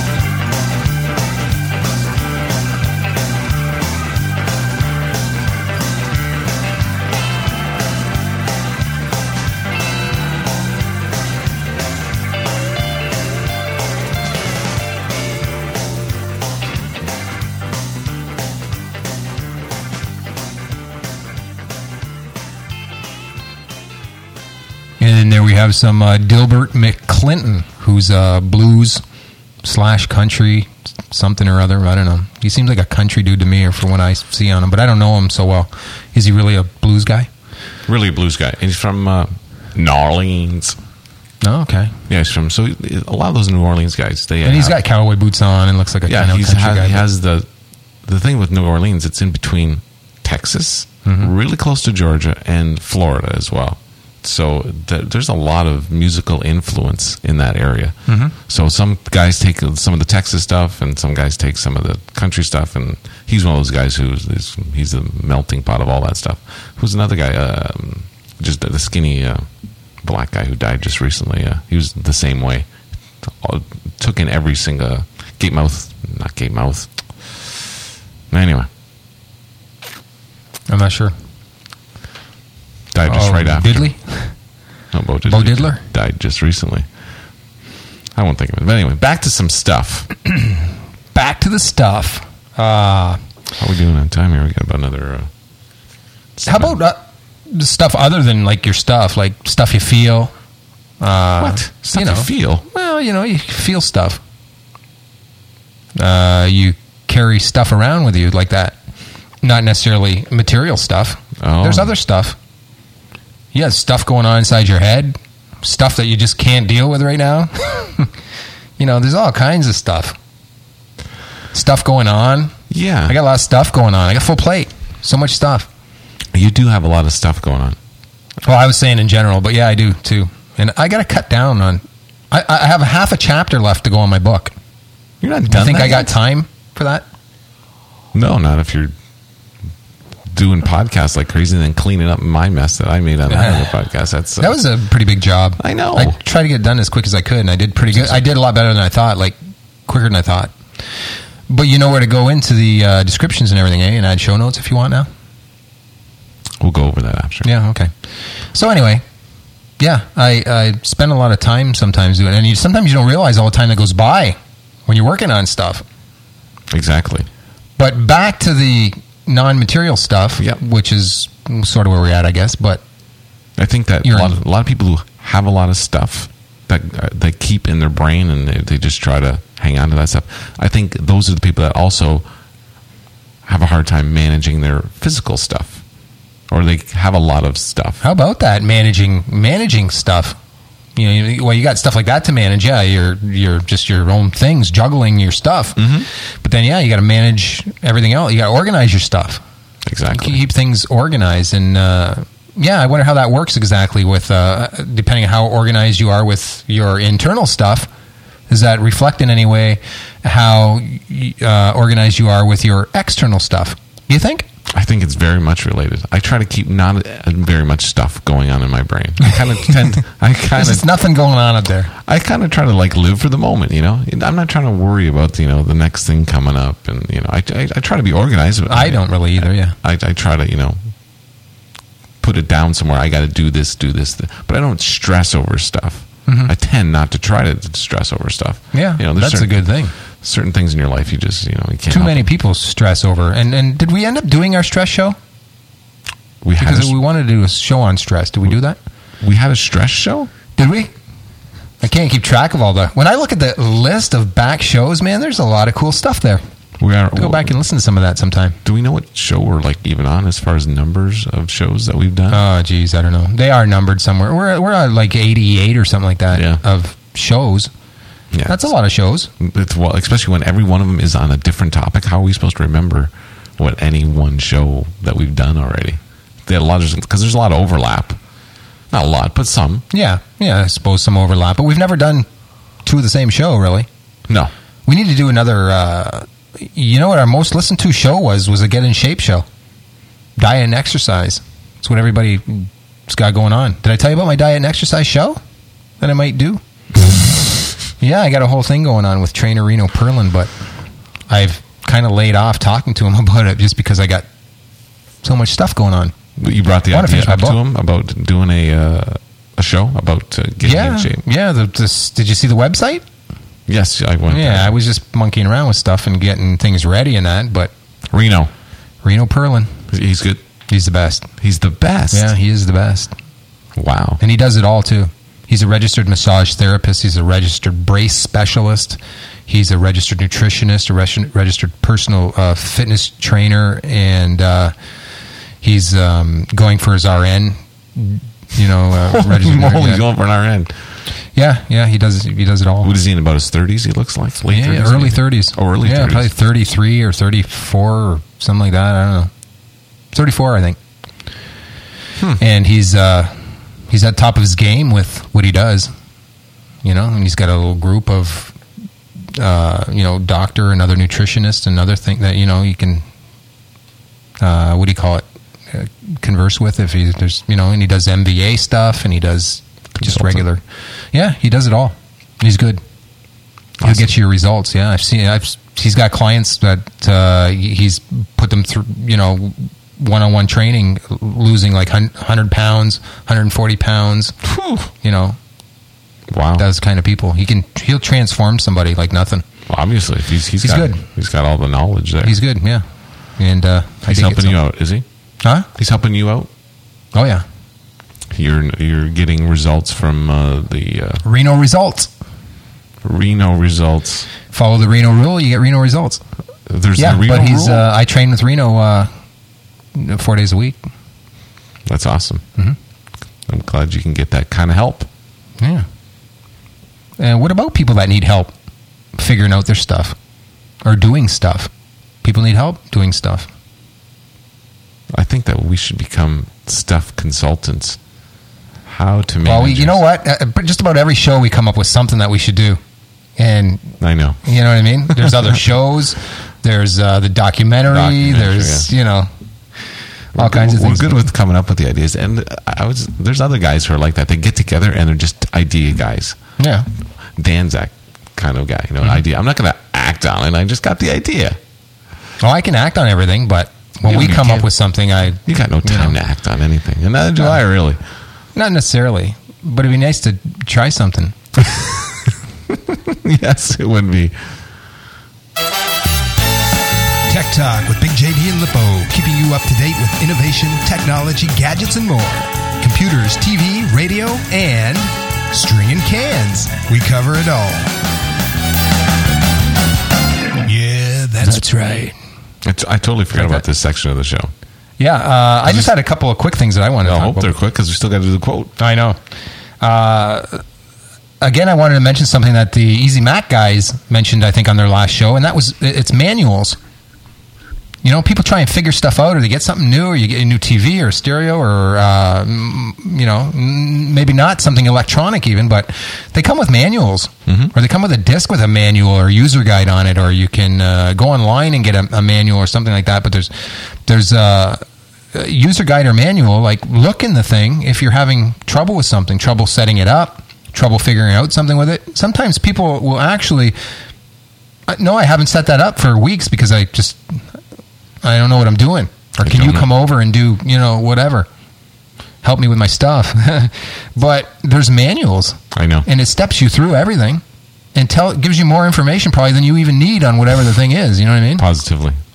Speaker 3: And then there we have some uh, Dilbert McClinton, who's a blues slash country something or other. I don't know. He seems like a country dude to me, or from what I see on him, but I don't know him so well. Is he really a blues guy?
Speaker 2: Really a blues guy. And he's from uh, New Orleans.
Speaker 3: Oh, okay.
Speaker 2: Yeah, he's from, so a lot of those New Orleans guys, they
Speaker 3: And he's
Speaker 2: have,
Speaker 3: got cowboy boots on and looks like a
Speaker 2: yeah,
Speaker 3: kind of
Speaker 2: he's
Speaker 3: country
Speaker 2: ha-
Speaker 3: guy.
Speaker 2: he has the, the thing with New Orleans, it's in between Texas, mm-hmm. really close to Georgia, and Florida as well. So th- there's a lot of musical influence in that area. Mm-hmm. So some guys take some of the Texas stuff, and some guys take some of the country stuff. And he's one of those guys who's he's, he's the melting pot of all that stuff. Who's another guy? Um, just the skinny uh, black guy who died just recently. Uh, he was the same way. Took in every single Gate Mouth, not Gate Mouth. Anyway,
Speaker 3: I'm not sure.
Speaker 2: Died just
Speaker 3: Oh,
Speaker 2: right after.
Speaker 3: Diddley?
Speaker 2: No, Bo Diddley.
Speaker 3: Bo Diddler?
Speaker 2: Died just recently. I won't think of it. But anyway, back to some stuff.
Speaker 3: Back to the stuff. Uh,
Speaker 2: How are we doing on time here? We got about another... Uh,
Speaker 3: how about uh, stuff other than like your stuff, like stuff you feel? Uh,
Speaker 2: what? Stuff
Speaker 3: you know,
Speaker 2: you feel?
Speaker 3: Well, you know, you feel stuff. Uh, you carry stuff around with you like that. Not necessarily material stuff.
Speaker 2: Oh.
Speaker 3: There's other stuff. You have stuff going on inside your head. Stuff that you just can't deal with right now. You know, there's all kinds of stuff. Stuff going on.
Speaker 2: Yeah.
Speaker 3: I got a lot of stuff going on. I got a full plate. So much stuff.
Speaker 2: You do have a lot of stuff going on.
Speaker 3: Well, I was saying in general, but yeah, I do too. And I got to cut down on... I, I have a half a chapter left to go on my book.
Speaker 2: You're not
Speaker 3: Do
Speaker 2: done
Speaker 3: you think
Speaker 2: that
Speaker 3: I got
Speaker 2: yet?
Speaker 3: time for that?
Speaker 2: No, not if you're doing podcasts like crazy and then cleaning up my mess that I made on that other podcast. That's uh,
Speaker 3: That was a pretty big job.
Speaker 2: I know.
Speaker 3: I tried to get it done as quick as I could, and I did pretty good. I did a lot better than I thought, like quicker than I thought. But you know where to go into the uh, descriptions and everything, eh? And add show notes if you want now.
Speaker 2: We'll go over that after.
Speaker 3: Yeah, okay. So anyway, yeah, I, I spend a lot of time sometimes doing it. And you, sometimes you don't realize all the time that goes by when you're working on stuff.
Speaker 2: Exactly.
Speaker 3: But back to the non-material stuff,
Speaker 2: Yep.
Speaker 3: which is sort of where we're at, I guess. But
Speaker 2: I think that a
Speaker 3: You're
Speaker 2: lot,
Speaker 3: in-
Speaker 2: of, a lot of people who have a lot of stuff that uh, they keep in their brain and they, they just try to hang on to that stuff. I think those are the people that also have a hard time managing their physical stuff, or they have a lot of stuff.
Speaker 3: how about that managing managing stuff? You know, you- well, you got stuff like that to manage. Yeah, you're you're just your own things, juggling your stuff. Mm-hmm. But then, yeah, you got to manage everything else. You got to organize your stuff.
Speaker 2: Exactly.
Speaker 3: Keep things organized, and uh, yeah, I wonder how that works exactly. With uh, depending on how organized you are with your internal stuff, does that reflect in any way how uh, organized you are with your external stuff? You think?
Speaker 2: I think it's very much related. I try to keep not uh, very much stuff going on in my brain. I kind of tend. I kind
Speaker 3: There's
Speaker 2: of.
Speaker 3: nothing going on up there.
Speaker 2: I kind of try to like live for the moment. You know, I'm not trying to worry about you know the next thing coming up, and you know, I I, I try to be organized. But
Speaker 3: I don't really either. Yeah.
Speaker 2: I, I try to you know put it down somewhere. I got to do this, do this, th- but I don't stress over stuff. I tend not to try to stress over stuff.
Speaker 3: Yeah,
Speaker 2: you know, there's
Speaker 3: that's a
Speaker 2: certain,
Speaker 3: good thing.
Speaker 2: Certain things in your life you just you know you can't.
Speaker 3: Too
Speaker 2: help
Speaker 3: many
Speaker 2: it.
Speaker 3: people stress over. And and did we end up doing our stress show?
Speaker 2: We
Speaker 3: Did we wanted to do a show on stress. Did we do that?
Speaker 2: We had a stress show?
Speaker 3: Did we? I can't keep track of all the... When I look at the list of back shows, man, there's a lot of cool stuff there.
Speaker 2: We are,
Speaker 3: Go back and listen to some of that sometime.
Speaker 2: Do we know what show we're like even on as far as numbers of shows that we've done?
Speaker 3: Oh, geez, I don't know. They are numbered somewhere. We're we're on like eighty-eight or something like that
Speaker 2: Yeah.
Speaker 3: of shows.
Speaker 2: Yeah.
Speaker 3: That's a lot of shows.
Speaker 2: It's, well, especially when every one of them is on a different topic. How are we supposed to remember what any one show that we've done already? They had a lot of, because there's a lot of overlap. Not a lot, but some.
Speaker 3: Yeah, yeah, I suppose some overlap. But we've never done two of the same show, really.
Speaker 2: No.
Speaker 3: We need to do another... Uh, you know what our most listened to show was? Was a Get in Shape show. Diet and exercise. That's what everybody's got going on. Did I tell you about my diet and exercise show that I might do? Yeah, I got a whole thing going on with trainer Reno Perlin, but I've kind of laid off talking to him about it just because I got so much stuff going on.
Speaker 2: You brought the
Speaker 3: I wanna
Speaker 2: idea
Speaker 3: finish my
Speaker 2: up to
Speaker 3: book.
Speaker 2: him about doing a uh, a show about uh, getting
Speaker 3: Yeah,
Speaker 2: in shape.
Speaker 3: yeah. The, this, did you see the website?
Speaker 2: Yes, I went.
Speaker 3: Yeah,
Speaker 2: there.
Speaker 3: I was just monkeying around with stuff and getting things ready and that, but
Speaker 2: Reno.
Speaker 3: Reno Perlin,
Speaker 2: He's good.
Speaker 3: he's the best.
Speaker 2: He's the best.
Speaker 3: Yeah, he is the best.
Speaker 2: Wow.
Speaker 3: And he does it all, too. He's a registered massage therapist. He's a registered brace specialist. He's a registered nutritionist, a reg- registered personal uh, fitness trainer, and uh, he's um, going for his R N, you know, uh, registered.
Speaker 2: Holy,
Speaker 3: yeah.
Speaker 2: going for an R N.
Speaker 3: yeah, yeah, he does He does it all.
Speaker 2: What is he in about his thirties? He looks like late
Speaker 3: Yeah,
Speaker 2: thirties,
Speaker 3: early
Speaker 2: maybe?
Speaker 3: thirties.
Speaker 2: Oh, early
Speaker 3: yeah,
Speaker 2: thirties.
Speaker 3: probably thirty-three or thirty-four or something like that. I don't know. thirty-four, I think.
Speaker 2: Hmm.
Speaker 3: And he's uh, he's at top of his game with what he does, you know. And he's got a little group of, uh, you know, doctor and other nutritionists and other thing that you know you can, uh, what do you call it, uh, converse with if he there's you know, and he does M B A stuff and he does just
Speaker 2: Consultant.
Speaker 3: regular, yeah, he does it all. He's good. He'll
Speaker 2: Awesome.
Speaker 3: get you your results. Yeah, I've seen. I've he's got clients that uh, he's put them through. You know, one-on-one training, losing like one hundred pounds, one hundred forty pounds.
Speaker 2: Whew.
Speaker 3: You know,
Speaker 2: Wow.
Speaker 3: those kind of people. He can. He'll transform somebody like nothing.
Speaker 2: Well, obviously, if he's he's,
Speaker 3: He's
Speaker 2: got,
Speaker 3: good.
Speaker 2: He's got all the knowledge there.
Speaker 3: He's good. Yeah, and uh, I
Speaker 2: He's
Speaker 3: dig it,
Speaker 2: helping
Speaker 3: so-
Speaker 2: you out, is he?
Speaker 3: Huh?
Speaker 2: He's helping you out.
Speaker 3: Oh yeah.
Speaker 2: You're you're getting results from uh, the uh,
Speaker 3: Reno results.
Speaker 2: Reno results.
Speaker 3: Follow the Reno rule. You get Reno results.
Speaker 2: There's
Speaker 3: Yeah,
Speaker 2: the Reno
Speaker 3: but he's.
Speaker 2: rule.
Speaker 3: Uh, I train with Reno uh, four days a week.
Speaker 2: That's awesome.
Speaker 3: Mhm.
Speaker 2: I'm glad you can get that kind of help.
Speaker 3: Yeah. And what about people that need help figuring out their stuff or doing stuff? People need help doing stuff.
Speaker 2: I think that we should become stuff consultants. How to manage?
Speaker 3: Well, we, you know what? Uh, just about every show we come up with something that we should do. And
Speaker 2: I know.
Speaker 3: you know what I mean? There's other shows. There's uh, the documentary.
Speaker 2: Documentary,
Speaker 3: There's, you know, all
Speaker 2: We're
Speaker 3: kinds
Speaker 2: good-
Speaker 3: of things.
Speaker 2: We're good with coming up with the ideas, and I was. There's other guys who are like that. They get together and they're just idea guys.
Speaker 3: Yeah.
Speaker 2: Dan's that kind of guy. You know,
Speaker 3: Mm-hmm.
Speaker 2: an idea. I'm not going to act on it. I just got the idea.
Speaker 3: Well, I can act on everything, but when
Speaker 2: Yeah,
Speaker 3: we
Speaker 2: you
Speaker 3: come up
Speaker 2: can't.
Speaker 3: with something, I
Speaker 2: You got no time
Speaker 3: know.
Speaker 2: to act on anything, and neither do
Speaker 3: No.
Speaker 2: I really.
Speaker 3: not necessarily, but it'd be nice to try something.
Speaker 2: Yes, it would be.
Speaker 4: Tech Talk with Big J D and Lippo, keeping you up to date with innovation, technology, gadgets, and more. Computers, T V, radio, and stringing cans. We cover it all. Yeah, that's,
Speaker 3: That's right.
Speaker 2: I, t- I totally forgot
Speaker 3: Like
Speaker 2: about
Speaker 3: that.
Speaker 2: this section of the show.
Speaker 3: Yeah, uh, I just had a couple of quick things that I wanted to
Speaker 2: I
Speaker 3: talk
Speaker 2: hope
Speaker 3: about.
Speaker 2: they're quick because we still got to do the quote.
Speaker 3: I know. Uh, again, I wanted to mention something that the Easy Mac guys mentioned, I think, on their last show, and that was it's manuals. You know, people try and figure stuff out, or they get something new, or you get a new T V or stereo, or uh, m- you know, m- maybe not something electronic even, but they come with manuals,
Speaker 2: Mm-hmm.
Speaker 3: or they come with a disc with a manual or a user guide on it, or you can uh, go online and get a, a manual or something like that. But there's there's uh, a user guide or manual. Like, look in the thing if you're having trouble with something, trouble setting it up, trouble figuring out something with it. Sometimes people will actually, uh, no, I haven't set that up for weeks because I just. I don't know what I'm doing. Or
Speaker 2: I
Speaker 3: can you
Speaker 2: don't know.
Speaker 3: come over and do, you know, whatever. Help me with my stuff. But there's manuals.
Speaker 2: I know.
Speaker 3: And it steps you through everything and tell gives you more information probably than you even need on whatever the thing is. You know what I mean?
Speaker 2: Positively.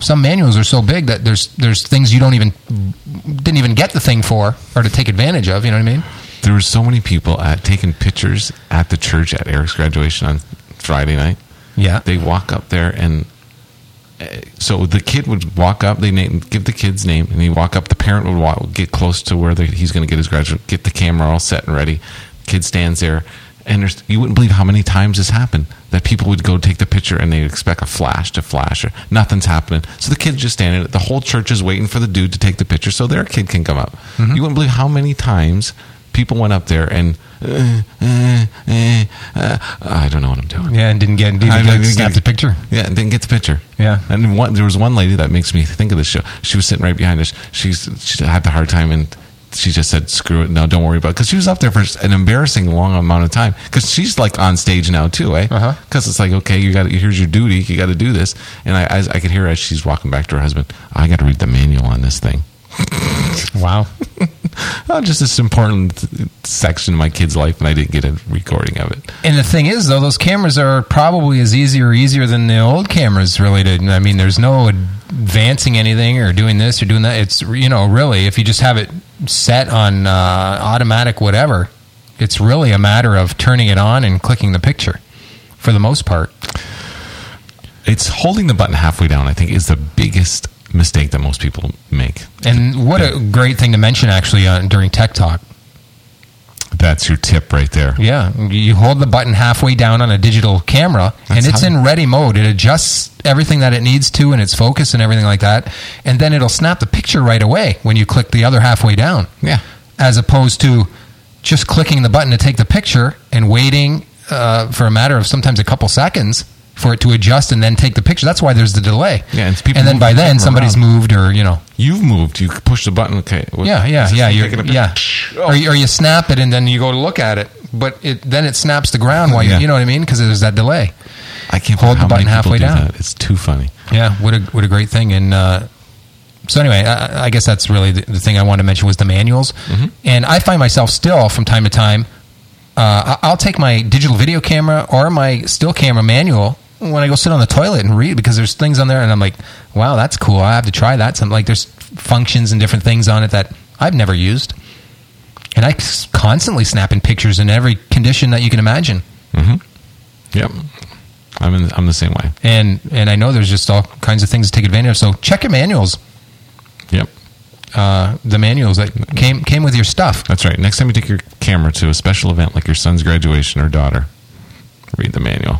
Speaker 3: some manuals are so big that there's there's things you don't even didn't even get the thing for or to take advantage of. You know what I mean?
Speaker 2: There were so many people at taking pictures at the church at Eric's graduation on Friday night.
Speaker 3: Yeah.
Speaker 2: They walk up there and uh, so the kid would walk up, they name, give the kid's name, and he'd walk up. The parent would walk, get close to where the, he's going to get his graduate, get the camera all set and ready. Kid stands there, and there's, you wouldn't believe how many times this happened, that people would go take the picture and they'd expect a flash to flash, or nothing's happening. So the kid's just standing there. The whole church is waiting for the dude to take the picture so their kid can come up. Mm-hmm. You wouldn't believe how many times people went up there and uh, uh, uh, uh, I don't know what I'm doing.
Speaker 3: Yeah, and didn't get didn't
Speaker 2: I
Speaker 3: get,
Speaker 2: didn't
Speaker 3: snap
Speaker 2: get-
Speaker 3: the picture.
Speaker 2: Yeah, and didn't get the picture.
Speaker 3: Yeah.
Speaker 2: And one, there was one lady that makes me think of this show. She was sitting right behind us. She's she had the hard time, and she just said, "Screw it, no, don't worry about it." Because she was up there for an embarrassing long amount of time. Because she's like on stage now too, eh?
Speaker 3: Uh-huh.
Speaker 2: Because it's like, okay, you got here's your duty. You got to do this. And I, as I could hear as she's walking back to her husband, I got to read the manual on this thing.
Speaker 3: Wow.
Speaker 2: Oh, just this important section of my kid's life, and I didn't get a recording of it.
Speaker 3: And the thing is, though, those cameras are probably as easy or easier than the old cameras really did. I mean, there's no advancing anything or doing this or doing that. It's, you know, really, if you just have it set on uh, automatic whatever, it's really a matter of turning it on and clicking the picture for the most part.
Speaker 2: It's holding the button halfway down, I think, is the biggest mistake that most people make.
Speaker 3: And what a great thing to mention, actually, uh, during Tech Talk.
Speaker 2: That's your tip right there.
Speaker 3: Yeah, you hold the button halfway down on a digital camera,
Speaker 2: That's
Speaker 3: and it's
Speaker 2: how-
Speaker 3: in ready mode. It adjusts everything that it needs to, and its focus and everything like that, and then it'll snap the picture right away when you click the other halfway down.
Speaker 2: Yeah.
Speaker 3: As opposed to just clicking the button to take the picture and waiting uh, for a matter of sometimes a couple seconds for it to adjust and then take the picture. That's why there's the delay.
Speaker 2: Yeah, and people
Speaker 3: and then
Speaker 2: move
Speaker 3: by
Speaker 2: the
Speaker 3: then
Speaker 2: camera
Speaker 3: somebody's
Speaker 2: around.
Speaker 3: moved, or you know.
Speaker 2: You've moved. You push the button. Okay. What-
Speaker 3: Yeah, yeah,
Speaker 2: is this
Speaker 3: yeah.
Speaker 2: thing
Speaker 3: You're,
Speaker 2: taking a
Speaker 3: yeah.
Speaker 2: picture?
Speaker 3: Or, you- or you snap it and then you go to look at it, but it then it snaps the ground while you,
Speaker 2: Yeah.
Speaker 3: you know what I mean? Because there's that delay.
Speaker 2: I can't
Speaker 3: Hold
Speaker 2: believe
Speaker 3: the
Speaker 2: how many
Speaker 3: button
Speaker 2: people
Speaker 3: halfway
Speaker 2: do
Speaker 3: down.
Speaker 2: that. It's too funny.
Speaker 3: Yeah, what a what a great thing. And uh, so anyway, I, I guess that's really the, the thing I wanted to mention was the manuals.
Speaker 2: Mm-hmm.
Speaker 3: And I find myself still from time to time, uh, I- I'll take my digital video camera or my still camera manual when I go sit on the toilet and read, because there's things on there and I'm like, wow, that's cool. I have to try that. Something like there's functions and different things on it that I've never used. And I s- constantly snapping pictures in every condition that you can imagine.
Speaker 2: Mm-hmm. Yep. I'm in, I'm the same way.
Speaker 3: And and I know there's just all kinds of things to take advantage of. So check your manuals.
Speaker 2: Yep.
Speaker 3: Uh, the manuals that came came with your stuff.
Speaker 2: That's right. Next time you take your camera to a special event like your son's graduation or daughter, read the manual.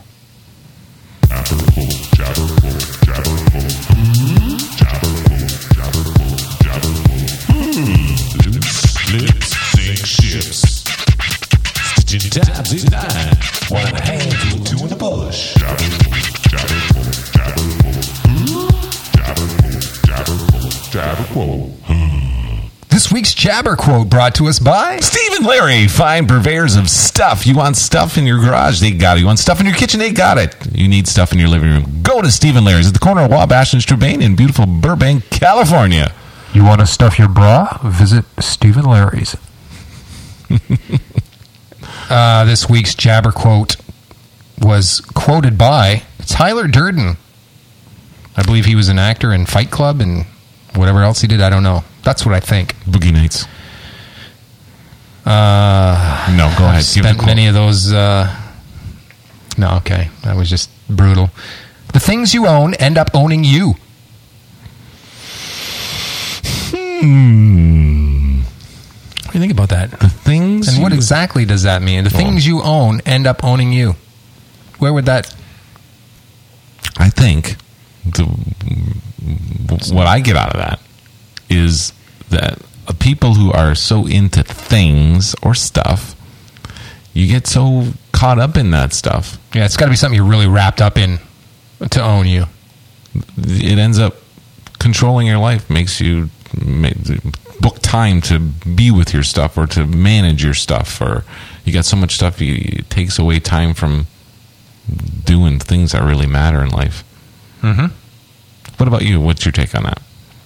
Speaker 3: This week's Jabber Quote brought to us by
Speaker 2: Steve and Larry, fine purveyors of stuff. You want stuff in your garage, they got it. You want stuff in your kitchen, they got it. You need stuff in your living room, go to Steve and Larry's at the corner of Wabash and Strabane in beautiful Burbank, California.
Speaker 3: You want to stuff your bra? Visit Stephen Larry's. uh, this week's Jabber Quote was quoted by Tyler Durden. I believe he was an actor in Fight Club and whatever else he did. I don't know. That's what I think.
Speaker 2: Boogie Nights.
Speaker 3: Uh,
Speaker 2: No, go
Speaker 3: I've
Speaker 2: ahead. Give the
Speaker 3: spent
Speaker 2: quote.
Speaker 3: many of those. Uh, no, okay. That was just brutal. The things you own end up owning you.
Speaker 2: Hmm.
Speaker 3: What do you think about that?
Speaker 2: The things.
Speaker 3: And what
Speaker 2: you-
Speaker 3: exactly does that mean? The things you own end up owning you. Where would that...
Speaker 2: I think the, what I get out of that is that people who are so into things or stuff, you get so caught up in that stuff.
Speaker 3: Yeah, it's got to be something you're really wrapped up in to own you.
Speaker 2: It ends up controlling your life, makes you make, book time to be with your stuff or to manage your stuff, or you got so much stuff, you, it takes away time from doing things that really matter in life.
Speaker 3: Mm-hmm.
Speaker 2: What about you? What's your take on that?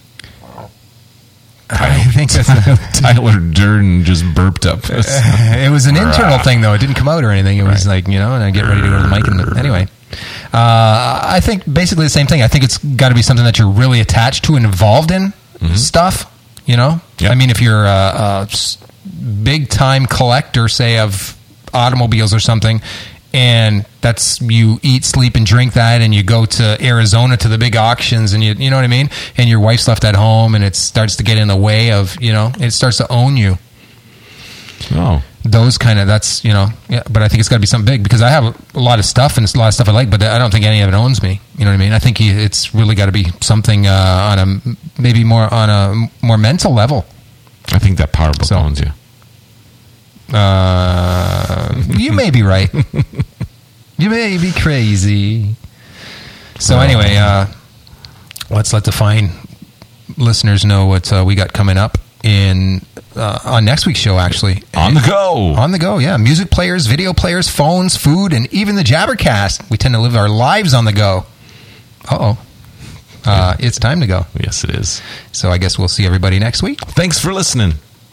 Speaker 3: I think that's a,
Speaker 2: Tyler Durden just burped up.
Speaker 3: it was an internal thing, though. It didn't come out or anything. It was like, you know, and I get ready to go to the mic. And anyway, Uh, I think basically the same thing. I think it's got to be something that you're really attached to and involved in mm-hmm. stuff. You know,
Speaker 2: yep.
Speaker 3: I mean, if you're a, a big time collector, say of automobiles or something, and that's you eat, sleep, and drink that, and you go to Arizona to the big auctions, and you you know what I mean, and your wife's left at home, and it starts to get in the way of, you know, it starts to own you.
Speaker 2: Oh.
Speaker 3: Those kind of, that's, you know, yeah, but I think it's got to be something big, because I have a, a lot of stuff, and it's a lot of stuff I like, but I don't think any of it owns me. You know what I mean? I think you, it's really got to be something uh, on a, maybe more on a more mental level.
Speaker 2: I think that power book
Speaker 3: So-
Speaker 2: owns you.
Speaker 3: Uh, you may be right. You may be crazy. So anyway, uh, let's let the fine listeners know what uh, we got coming up in uh, on next week's show, actually.
Speaker 2: On the go.
Speaker 3: On the go, yeah. Music players, video players, phones, food, and even the Jabbercast. We tend to live our lives on the go. Uh-oh. Uh, it's time to go.
Speaker 2: Yes, it is.
Speaker 3: So I guess we'll see everybody next week.
Speaker 2: Thanks for listening.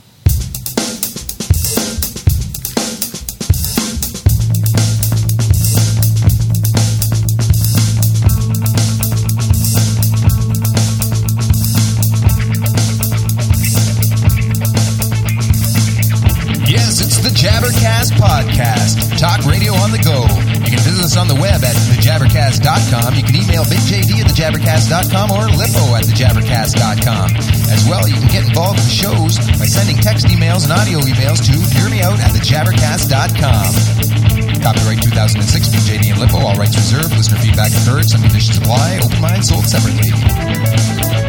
Speaker 1: Yes, it's the Jabbercast Podcast. Talk radio on the go. You can visit us on the web at the jabbercast dot com. You can email Big J D at the jabbercast dot com or Lippo at the jabbercast dot com. As well, you can get involved with the shows by sending text emails and audio emails to hear me out at the jabbercast dot com. Copyright two thousand six, Big J D and Lippo. All rights reserved. Listener feedback encouraged. Some conditions apply. Open mind sold separately.